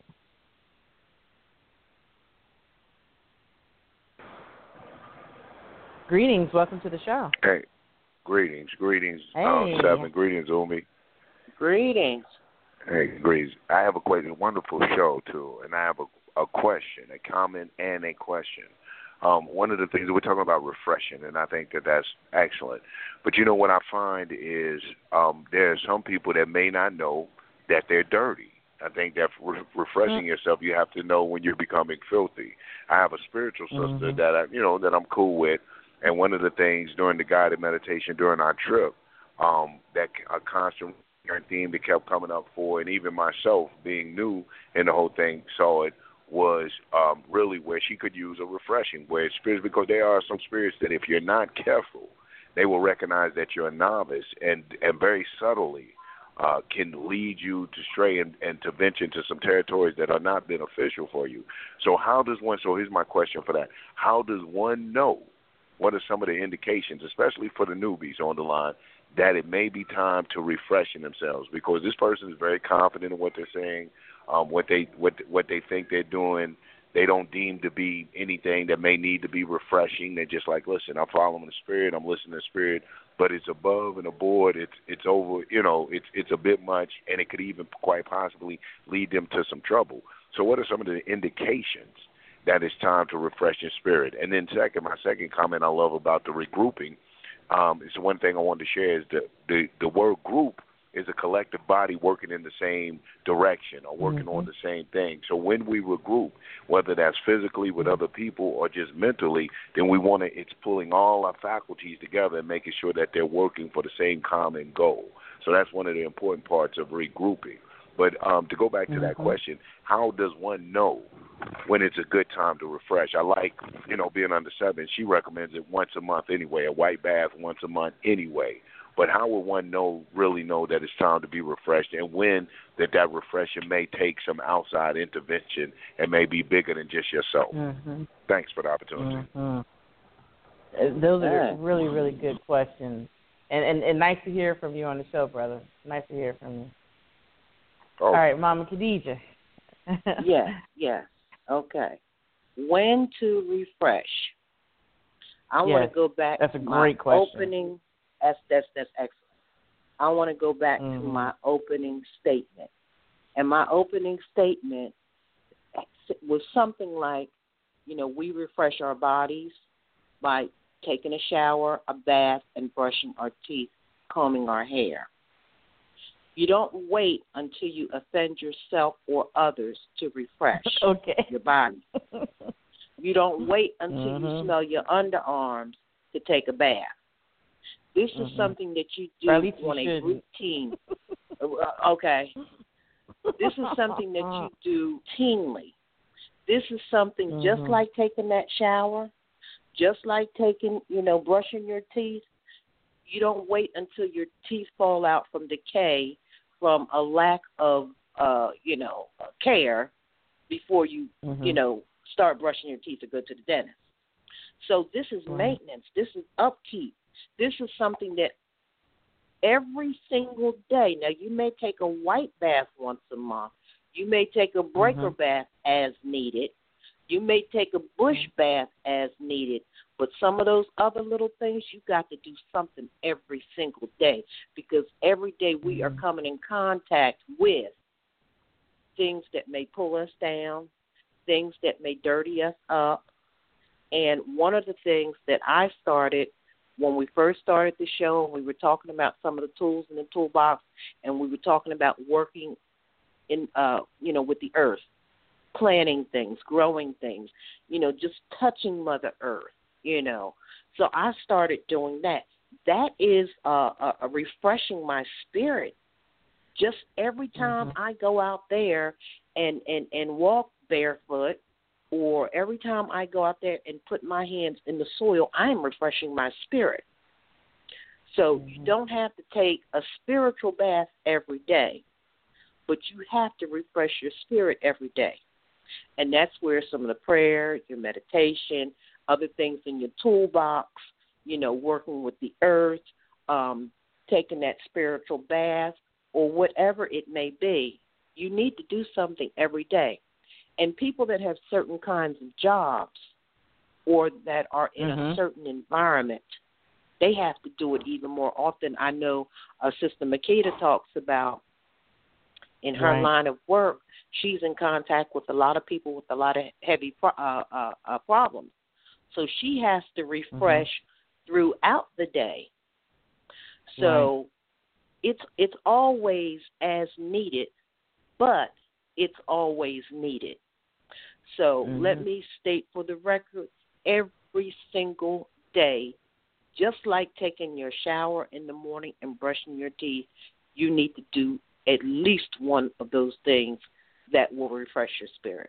S2: Greetings. Welcome to the show.
S6: Hey, greetings, greetings,
S2: Hey.
S6: um, Seven. Greetings, Umi.
S3: Greetings.
S6: Hey, greetings. I have a question. Wonderful show, too, and I have a, a question, a comment, and a question. Um, one of the things we're talking about refreshing, and I think that that's excellent. But you know what I find is um, there are some people that may not know that they're dirty. I think that re- refreshing mm-hmm. yourself, you have to know when you're becoming filthy. I have a spiritual sister mm-hmm. that I, you know, that I'm cool with, and one of the things during the guided meditation during our trip, um, that a constant theme that kept coming up for, and even myself being new in the whole thing, saw it. Was um, really where she could use a refreshing, where spirits, because there are some spirits that if you're not careful, they will recognize that you're a novice and, and very subtly uh, can lead you to stray and, and to venture into some territories that are not beneficial for you. So how does one, so here's my question for that, how does one know, what are some of the indications, especially for the newbies on the line, that it may be time to refreshen themselves? Because this person is very confident in what they're saying. Um, what they what what they think they're doing, they don't deem to be anything that may need to be refreshing. They're just like, listen, I'm following the spirit, I'm listening to the spirit, but it's above and aboard. It's it's over, you know, it's it's a bit much, and it could even quite possibly lead them to some trouble. So, what are some of the indications that it's time to refresh your spirit? And then, second, my second comment I love about the regrouping, um, is one thing I wanted to share is the the, the word group is a collective body working in the same direction or working mm-hmm. on the same thing. So when we regroup, whether that's physically with other people or just mentally, then we want to, it's pulling all our faculties together and making sure that they're working for the same common goal. So that's one of the important parts of regrouping. But um, to go back to mm-hmm. that question, how does one know when it's a good time to refresh? I like, you know, being under seven, she recommends it once a month anyway, a white bath once a month anyway. But how would one know, really know that it's time to be refreshed, and when that that refreshing may take some outside intervention and may be bigger than just yourself? Mm-hmm. Thanks for the opportunity.
S2: Mm-hmm. Those are really, really good questions. And, and and nice to hear from you on the show, brother. Nice to hear from you. Oh. All right, Mama Khadijah.
S3: yes, yes. Okay. When to refresh? I yes, want to go back
S2: that's a
S3: to
S2: great
S3: my
S2: question.
S3: opening. That's, that's, that's excellent. I want to go back
S2: mm-hmm.
S3: to my opening statement. And my opening statement was something like, you know, we refresh our bodies by taking a shower, a bath, and brushing our teeth, combing our hair. You don't wait until you offend yourself or others to refresh
S2: okay.
S3: your body. You don't wait until mm-hmm. you smell your underarms to take a bath. This is mm-hmm. something that you do on
S2: you
S3: a routine. Okay. This is something that you do routinely. This is something mm-hmm. just like taking that shower, just like taking, you know, brushing your teeth. You don't wait until your teeth fall out from decay from a lack of, uh, you know, care before you, mm-hmm. you know, start brushing your teeth or go to the dentist. So this is mm-hmm. maintenance. This is upkeep. This is something that every single day, now you may take a white bath once a month. You may take a breaker mm-hmm. bath as needed. You may take a bush bath as needed. But some of those other little things, you got to do something every single day, because every day we mm-hmm. are coming in contact with things that may pull us down, things that may dirty us up. And one of the things that I started when we first started the show, and we were talking about some of the tools in the toolbox, and we were talking about working in, uh, you know, with the earth, planting things, growing things, you know, just touching Mother Earth, you know. So I started doing that. That is uh, a, a refreshing my spirit. Just every time mm-hmm. I go out there and, and, and walk barefoot, or every time I go out there and put my hands in the soil, I am refreshing my spirit. So mm-hmm. you don't have to take a spiritual bath every day, but you have to refresh your spirit every day. And that's where some of the prayer, your meditation, other things in your toolbox, you know, working with the earth, um, taking that spiritual bath, or whatever it may be, you need to do something every day. And people that have certain kinds of jobs or that are in mm-hmm. a certain environment, they have to do it even more often. I know uh, Sister Makeda talks about in her
S2: right.
S3: line of work, she's in contact with a lot of people with a lot of heavy pro- uh, uh, uh, problems. So she has to refresh mm-hmm. throughout the day. So right. it's it's always as needed, but it's always needed. So mm-hmm. let me state for the record, every single day, just like taking your shower in the morning and brushing your teeth, you need to do at least one of those things that will refresh your spirit.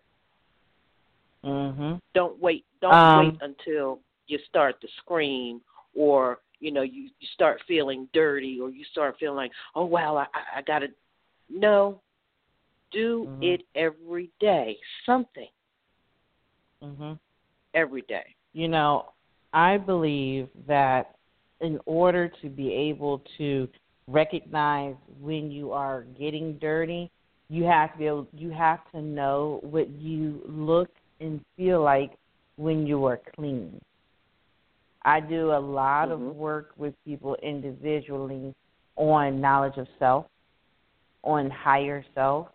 S2: Mm-hmm.
S3: Don't wait. Don't
S2: um,
S3: wait until you start to scream, or you know you, you start feeling dirty, or you start feeling like, oh wow, I, I got to. No, do mm-hmm. it every day. Something.
S2: Mm-hmm.
S3: Every day.
S2: You know, I believe that in order to be able to recognize when you are getting dirty, you have to be able, you have to know what you look and feel like when you are clean. I do a lot mm-hmm. of work with people individually on knowledge of self, on higher self,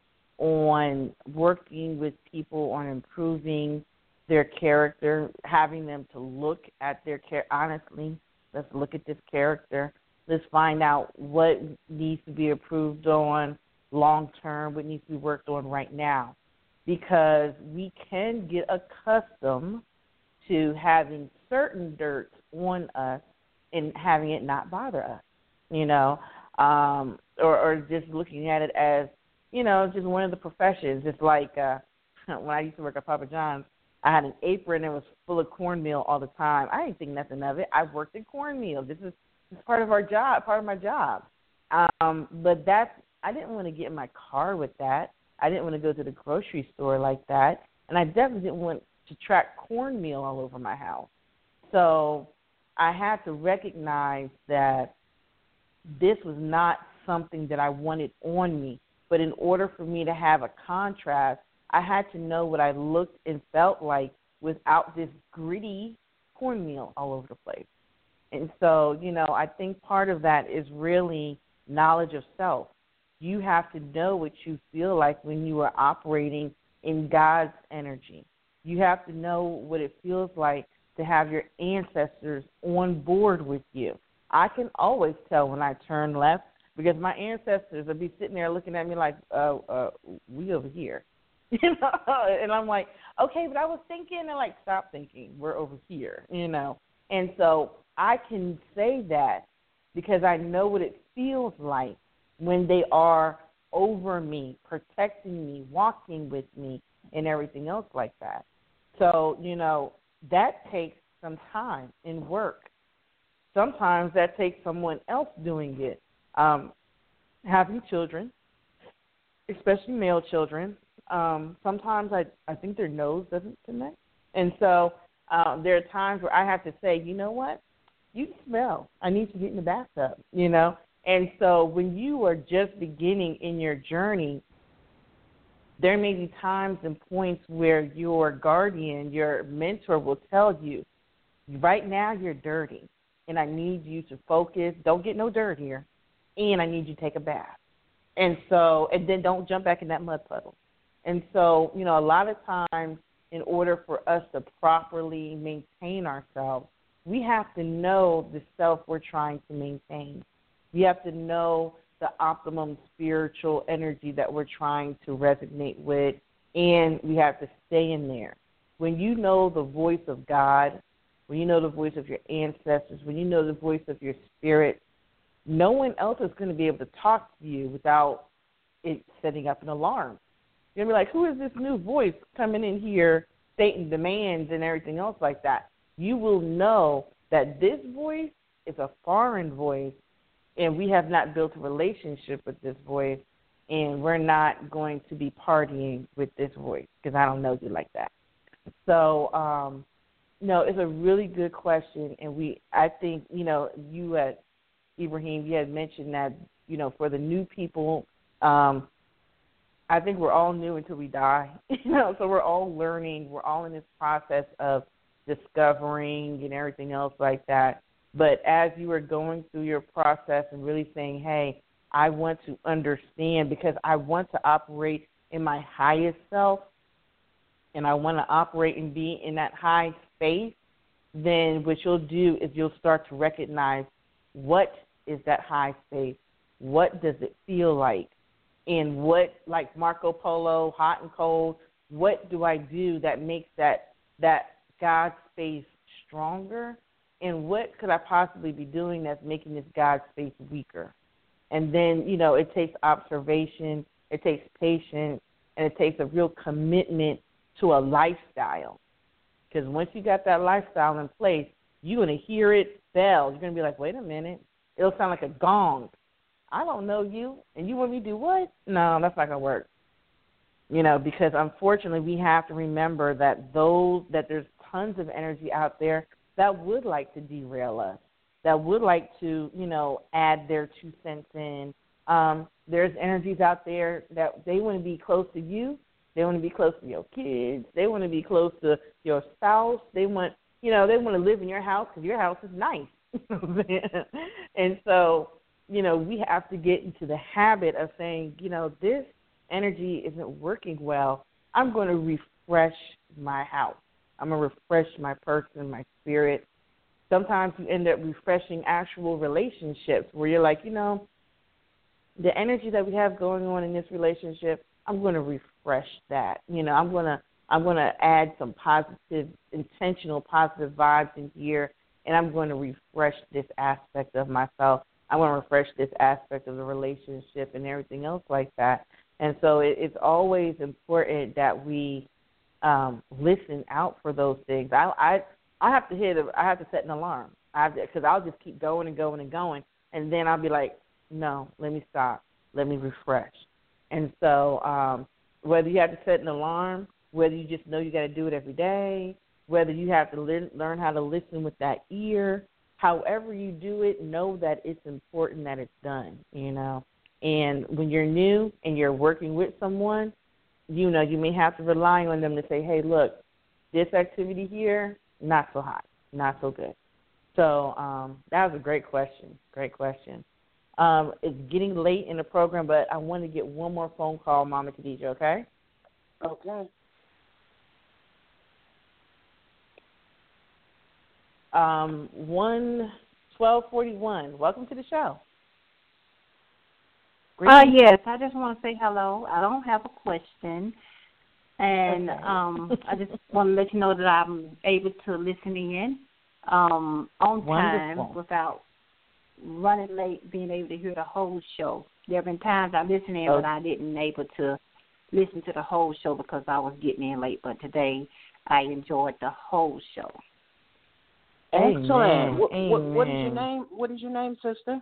S2: on working with people on improving their character, having them to look at their character. Honestly, let's look at this character. Let's find out what needs to be improved on long term, what needs to be worked on right now. Because we can get accustomed to having certain dirt on us and having it not bother us, you know, um, or, or just looking at it as, you know, just one of the professions. It's like uh, when I used to work at Papa John's, I had an apron that was full of cornmeal all the time. I didn't think nothing of it. I've worked in cornmeal. This is, this is part of our job, part of my job. Um, but that's, I didn't want to get in my car with that. I didn't want to go to the grocery store like that. And I definitely didn't want to track cornmeal all over my house. So I had to recognize that this was not something that I wanted on me. But in order for me to have a contrast, I had to know what I looked and felt like without this gritty cornmeal all over the place. And so, you know, I think part of that is really knowledge of self. You have to know what you feel like when you are operating in God's energy. You have to know what it feels like to have your ancestors on board with you. I can always tell when I turn left because my ancestors will be sitting there looking at me like, uh, uh, we over here. You know, and I'm like, okay, but I was thinking, and like, stop thinking, we're over here, you know. And so I can say that because I know what it feels like when they are over me, protecting me, walking with me, and everything else like that. So, you know, that takes some time and work. Sometimes that takes someone else doing it. Um, having children, especially male children, um, sometimes I, I think their nose doesn't connect. And so um, there are times where I have to say, you know what, you smell. I need to get in the bathtub, you know. And so when you are just beginning in your journey, there may be times and points where your guardian, your mentor will tell you, right now you're dirty, and I need you to focus. Don't get no dirt here, and I need you to take a bath. And so, and then don't jump back in that mud puddle. And so, you know, a lot of times in order for us to properly maintain ourselves, we have to know the self we're trying to maintain. We have to know the optimum spiritual energy that we're trying to resonate with, and we have to stay in there. When you know the voice of God, when you know the voice of your ancestors, when you know the voice of your spirit, no one else is going to be able to talk to you without it setting up an alarm. You're going to be like, who is this new voice coming in here stating demands and everything else like that? You will know that this voice is a foreign voice, and we have not built a relationship with this voice, and we're not going to be partying with this voice because I don't know you like that. So, um, no, it's a really good question, and we, I think, you know, you had, Ibrahim, you had mentioned that, you know, for the new people, um, I think we're all new until we die, you know, so we're all learning. We're all in this process of discovering and everything else like that. But as you are going through your process and really saying, hey, I want to understand because I want to operate in my highest self and I want to operate and be in that high space, then what you'll do is you'll start to recognize what is that high space, what does it feel like, and what, like Marco Polo, hot and cold, what do I do that makes that that God space stronger, and what could I possibly be doing that's making this God space weaker? And then, you know, it takes observation, it takes patience, and it takes a real commitment to a lifestyle. Because once you got that lifestyle in place, you're going to hear it bell. You're going to be like, wait a minute. It'll sound like a gong. I don't know you, and you want me to do what? No, that's not going to work. You know, because unfortunately we have to remember that those that there's tons of energy out there that would like to derail us, that would like to, you know, add their two cents in. Um, there's energies out there that they want to be close to you. They want to be close to your kids. They want to be close to your spouse. They want, you know, they want to live in your house because your house is nice. And so, you know, we have to get into the habit of saying, you know, this energy isn't working well. I'm going to refresh my house. I'm going to refresh my person, my spirit. Sometimes you end up refreshing actual relationships where you're like, you know, the energy that we have going on in this relationship, I'm going to refresh that. You know, I'm going to I'm going to add some positive, intentional positive vibes in here, and I'm going to refresh this aspect of myself. I want to refresh this aspect of the relationship and everything else like that. And so it, it's always important that we um, listen out for those things. I, I I have to hit. A, I have to set an alarm. I have to, because I'll just keep going and going and going, and then I'll be like, no, let me stop. Let me refresh. And so um, whether you have to set an alarm, whether you just know you got to do it every day, whether you have to learn learn how to listen with that ear, however you do it, know that it's important that it's done. You know. And when you're new and you're working with someone, you know, you may have to rely on them to say, hey, look, this activity here, not so hot, not so good. So um, that was a great question, great question. Um, it's getting late in the program, but I want to get one more phone call, Mama Khadija, okay?
S3: Okay.
S2: Um, one twelve forty-one, welcome to the show.
S7: Uh, yes, I just want to say hello. I don't have a question. And
S2: okay.
S7: um, I just want to let you know that I'm able to listen in um, on time
S2: Wonderful.
S7: without running late, being able to hear the whole show. There have been times I listened in,
S2: okay.
S7: but I didn't able to listen to the whole show because I was getting in late. But today I enjoyed the whole show.
S3: Excellent. What,
S2: Amen.
S3: what, what is your name? What is your name, sister?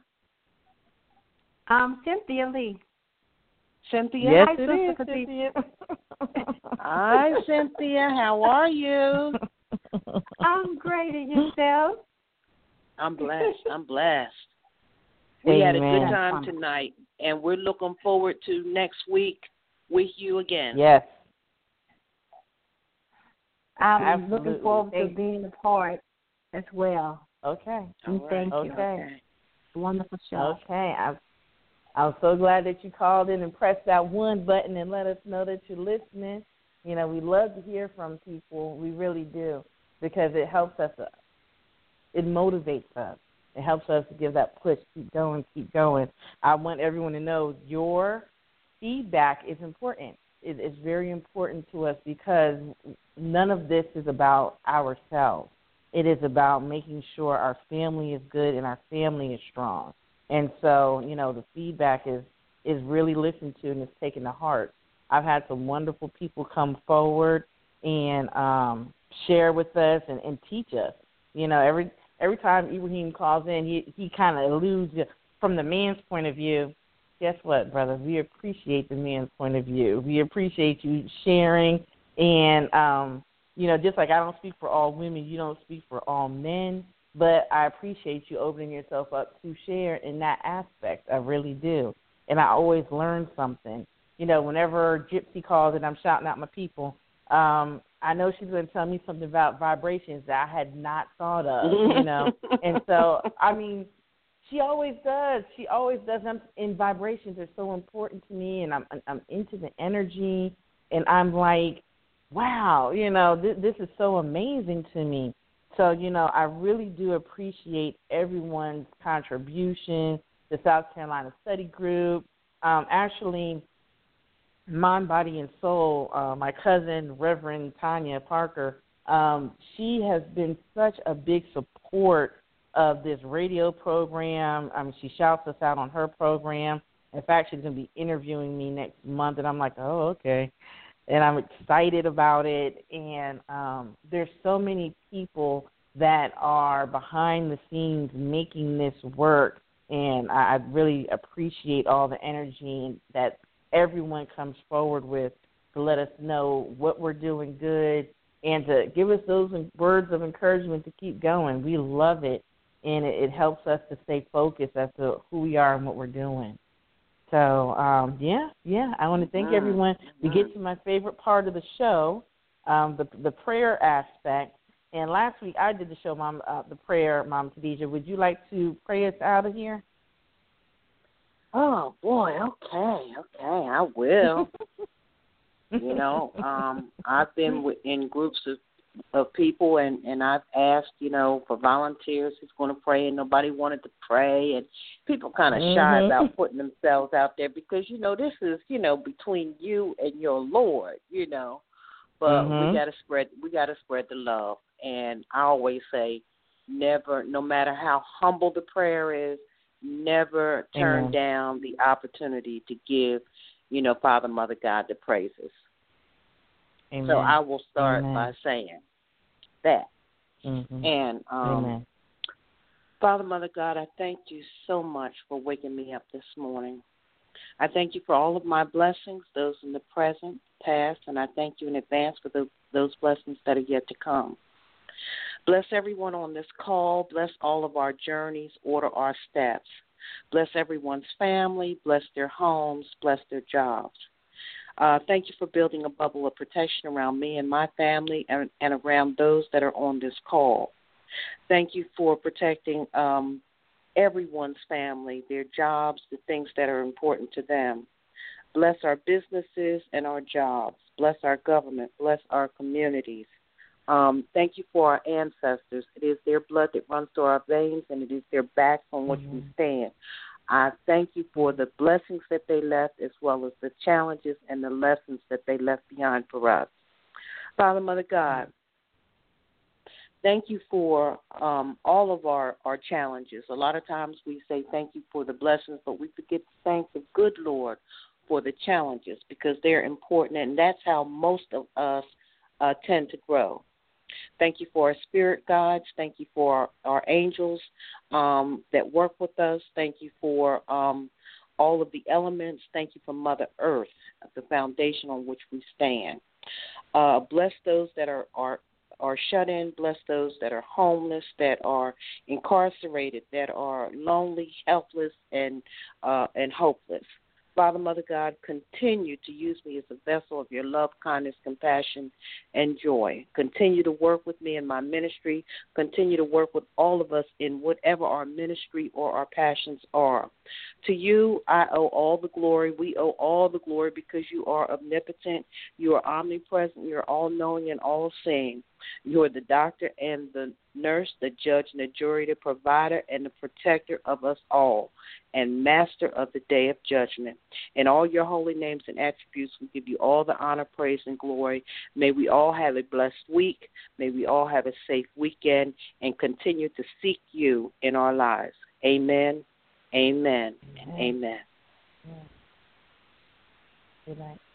S7: Um, Cynthia Lee.
S3: Cynthia?
S2: Yes,
S7: Hi,
S2: it
S7: Sister
S2: is, Cynthia.
S3: Hi, Cynthia. How are you?
S7: I'm great, and yourself?
S3: I'm blessed. I'm blessed. We
S2: Amen.
S3: had a good time tonight, and we're looking forward to next week with you again.
S2: Yes.
S7: I'm
S2: Absolutely.
S7: looking forward to being a part as well.
S2: Okay.
S7: And thank
S2: okay.
S7: you.
S2: Okay.
S7: Wonderful show.
S2: Okay. I'm, I'm so glad that you called in and pressed that one button and let us know that you're listening. You know, we love to hear from people. We really do, because it helps us. Uh, it motivates us. It helps us to give that push, keep going, keep going. I want everyone to know your feedback is important. It is very important to us because none of this is about ourselves. It is about making sure our family is good and our family is strong. And so, you know, the feedback is, is really listened to and is taken to heart. I've had some wonderful people come forward and um, share with us and, and teach us. You know, every every time Ibrahim calls in, he, he kind of alludes from the man's point of view. Guess what, brother? We appreciate the man's point of view. We appreciate you sharing. And, um, you know, just like I don't speak for all women, you don't speak for all men, but I appreciate you opening yourself up to share in that aspect. I really do. And I always learn something. You know, whenever Gypsy calls and I'm shouting out my people, um, I know she's going to tell me something about vibrations that I had not thought of, you know. And so, I mean, she always does. She always does. I'm, and vibrations are so important to me, and I'm I'm into the energy, and I'm like, wow, you know, this, this is so amazing to me. So, you know, I really do appreciate everyone's contribution, the South Carolina Study Group. Um, actually, Mind, Body, and Soul, uh, my cousin, Reverend Tanya Parker, um, she has been such a big support of this radio program. I mean, she shouts us out on her program. In fact, she's going to be interviewing me next month, and I'm like, oh, okay. And I'm excited about it. And um, there's so many people that are behind the scenes making this work, and I, I really appreciate all the energy that everyone comes forward with to let us know what we're doing good and to give us those words of encouragement to keep going. We love it. And it, it helps us to stay focused as to who we are and what we're doing. So, um, yeah, yeah, I want to thank everyone. We get to my favorite part of the show, um, the the prayer aspect. And last week I did the show, Mom, uh, the prayer, Mom Khadijah. Would you like to pray us out of here?
S3: Oh, boy, okay, okay, I will. You know, um, I've been with, in groups of of people, and, and I've asked, you know, for volunteers who's going to pray, and nobody wanted to pray, and people kind of mm-hmm. shy about putting themselves out there because, you know, this is, you know, between you and your Lord, you know, but mm-hmm. we got to spread, we got to spread the love, and I always say, never, no matter how humble the prayer is, never turn mm-hmm. down the opportunity to give, you know, Father, Mother, God the praises.
S2: Amen.
S3: So I will start
S2: Amen.
S3: by saying that.
S2: Mm-hmm.
S3: And, um,
S2: Amen.
S3: Father, Mother, God, I thank you so much for waking me up this morning. I thank you for all of my blessings, those in the present, past, and I thank you in advance for the, those blessings that are yet to come. Bless everyone on this call. Bless all of our journeys. Order our steps. Bless everyone's family. Bless their homes. Bless their jobs. Uh, thank you for building a bubble of protection around me and my family and, and around those that are on this call. Thank you for protecting um, everyone's family, their jobs, the things that are important to them. Bless our businesses and our jobs. Bless our government. Bless our communities. Um, thank you for our ancestors. It is their blood that runs through our veins, and it is their backs on which mm-hmm. we stand. I thank you for the blessings that they left as well as the challenges and the lessons that they left behind for us. Father, Mother God, thank you for um, all of our, our challenges. A lot of times we say thank you for the blessings, but we forget to thank the good Lord for the challenges because they're important, and that's how most of us uh, tend to grow. Thank you for our spirit guides. Thank you for our, our angels um, that work with us. Thank you for um, all of the elements. Thank you for Mother Earth, the foundation on which we stand. Uh, bless those that are, are, are shut in. Bless those that are homeless, that are incarcerated, that are lonely, helpless, and uh, and hopeless. Father, Mother God, continue to use me as a vessel of your love, kindness, compassion, and joy. Continue to work with me in my ministry. Continue to work with all of us in whatever our ministry or our passions are. To you, I owe all the glory. We owe all the glory because you are omnipotent. You are omnipresent. You are all-knowing and all-seeing. You are the doctor and the nurse, the judge and the jury, the provider and the protector of us all, and master of the day of judgment. In all your holy names and attributes, we give you all the honor, praise, and glory. May we all have a blessed week. May we all have a safe weekend and continue to seek you in our lives. Amen, amen, and amen.
S2: Good night.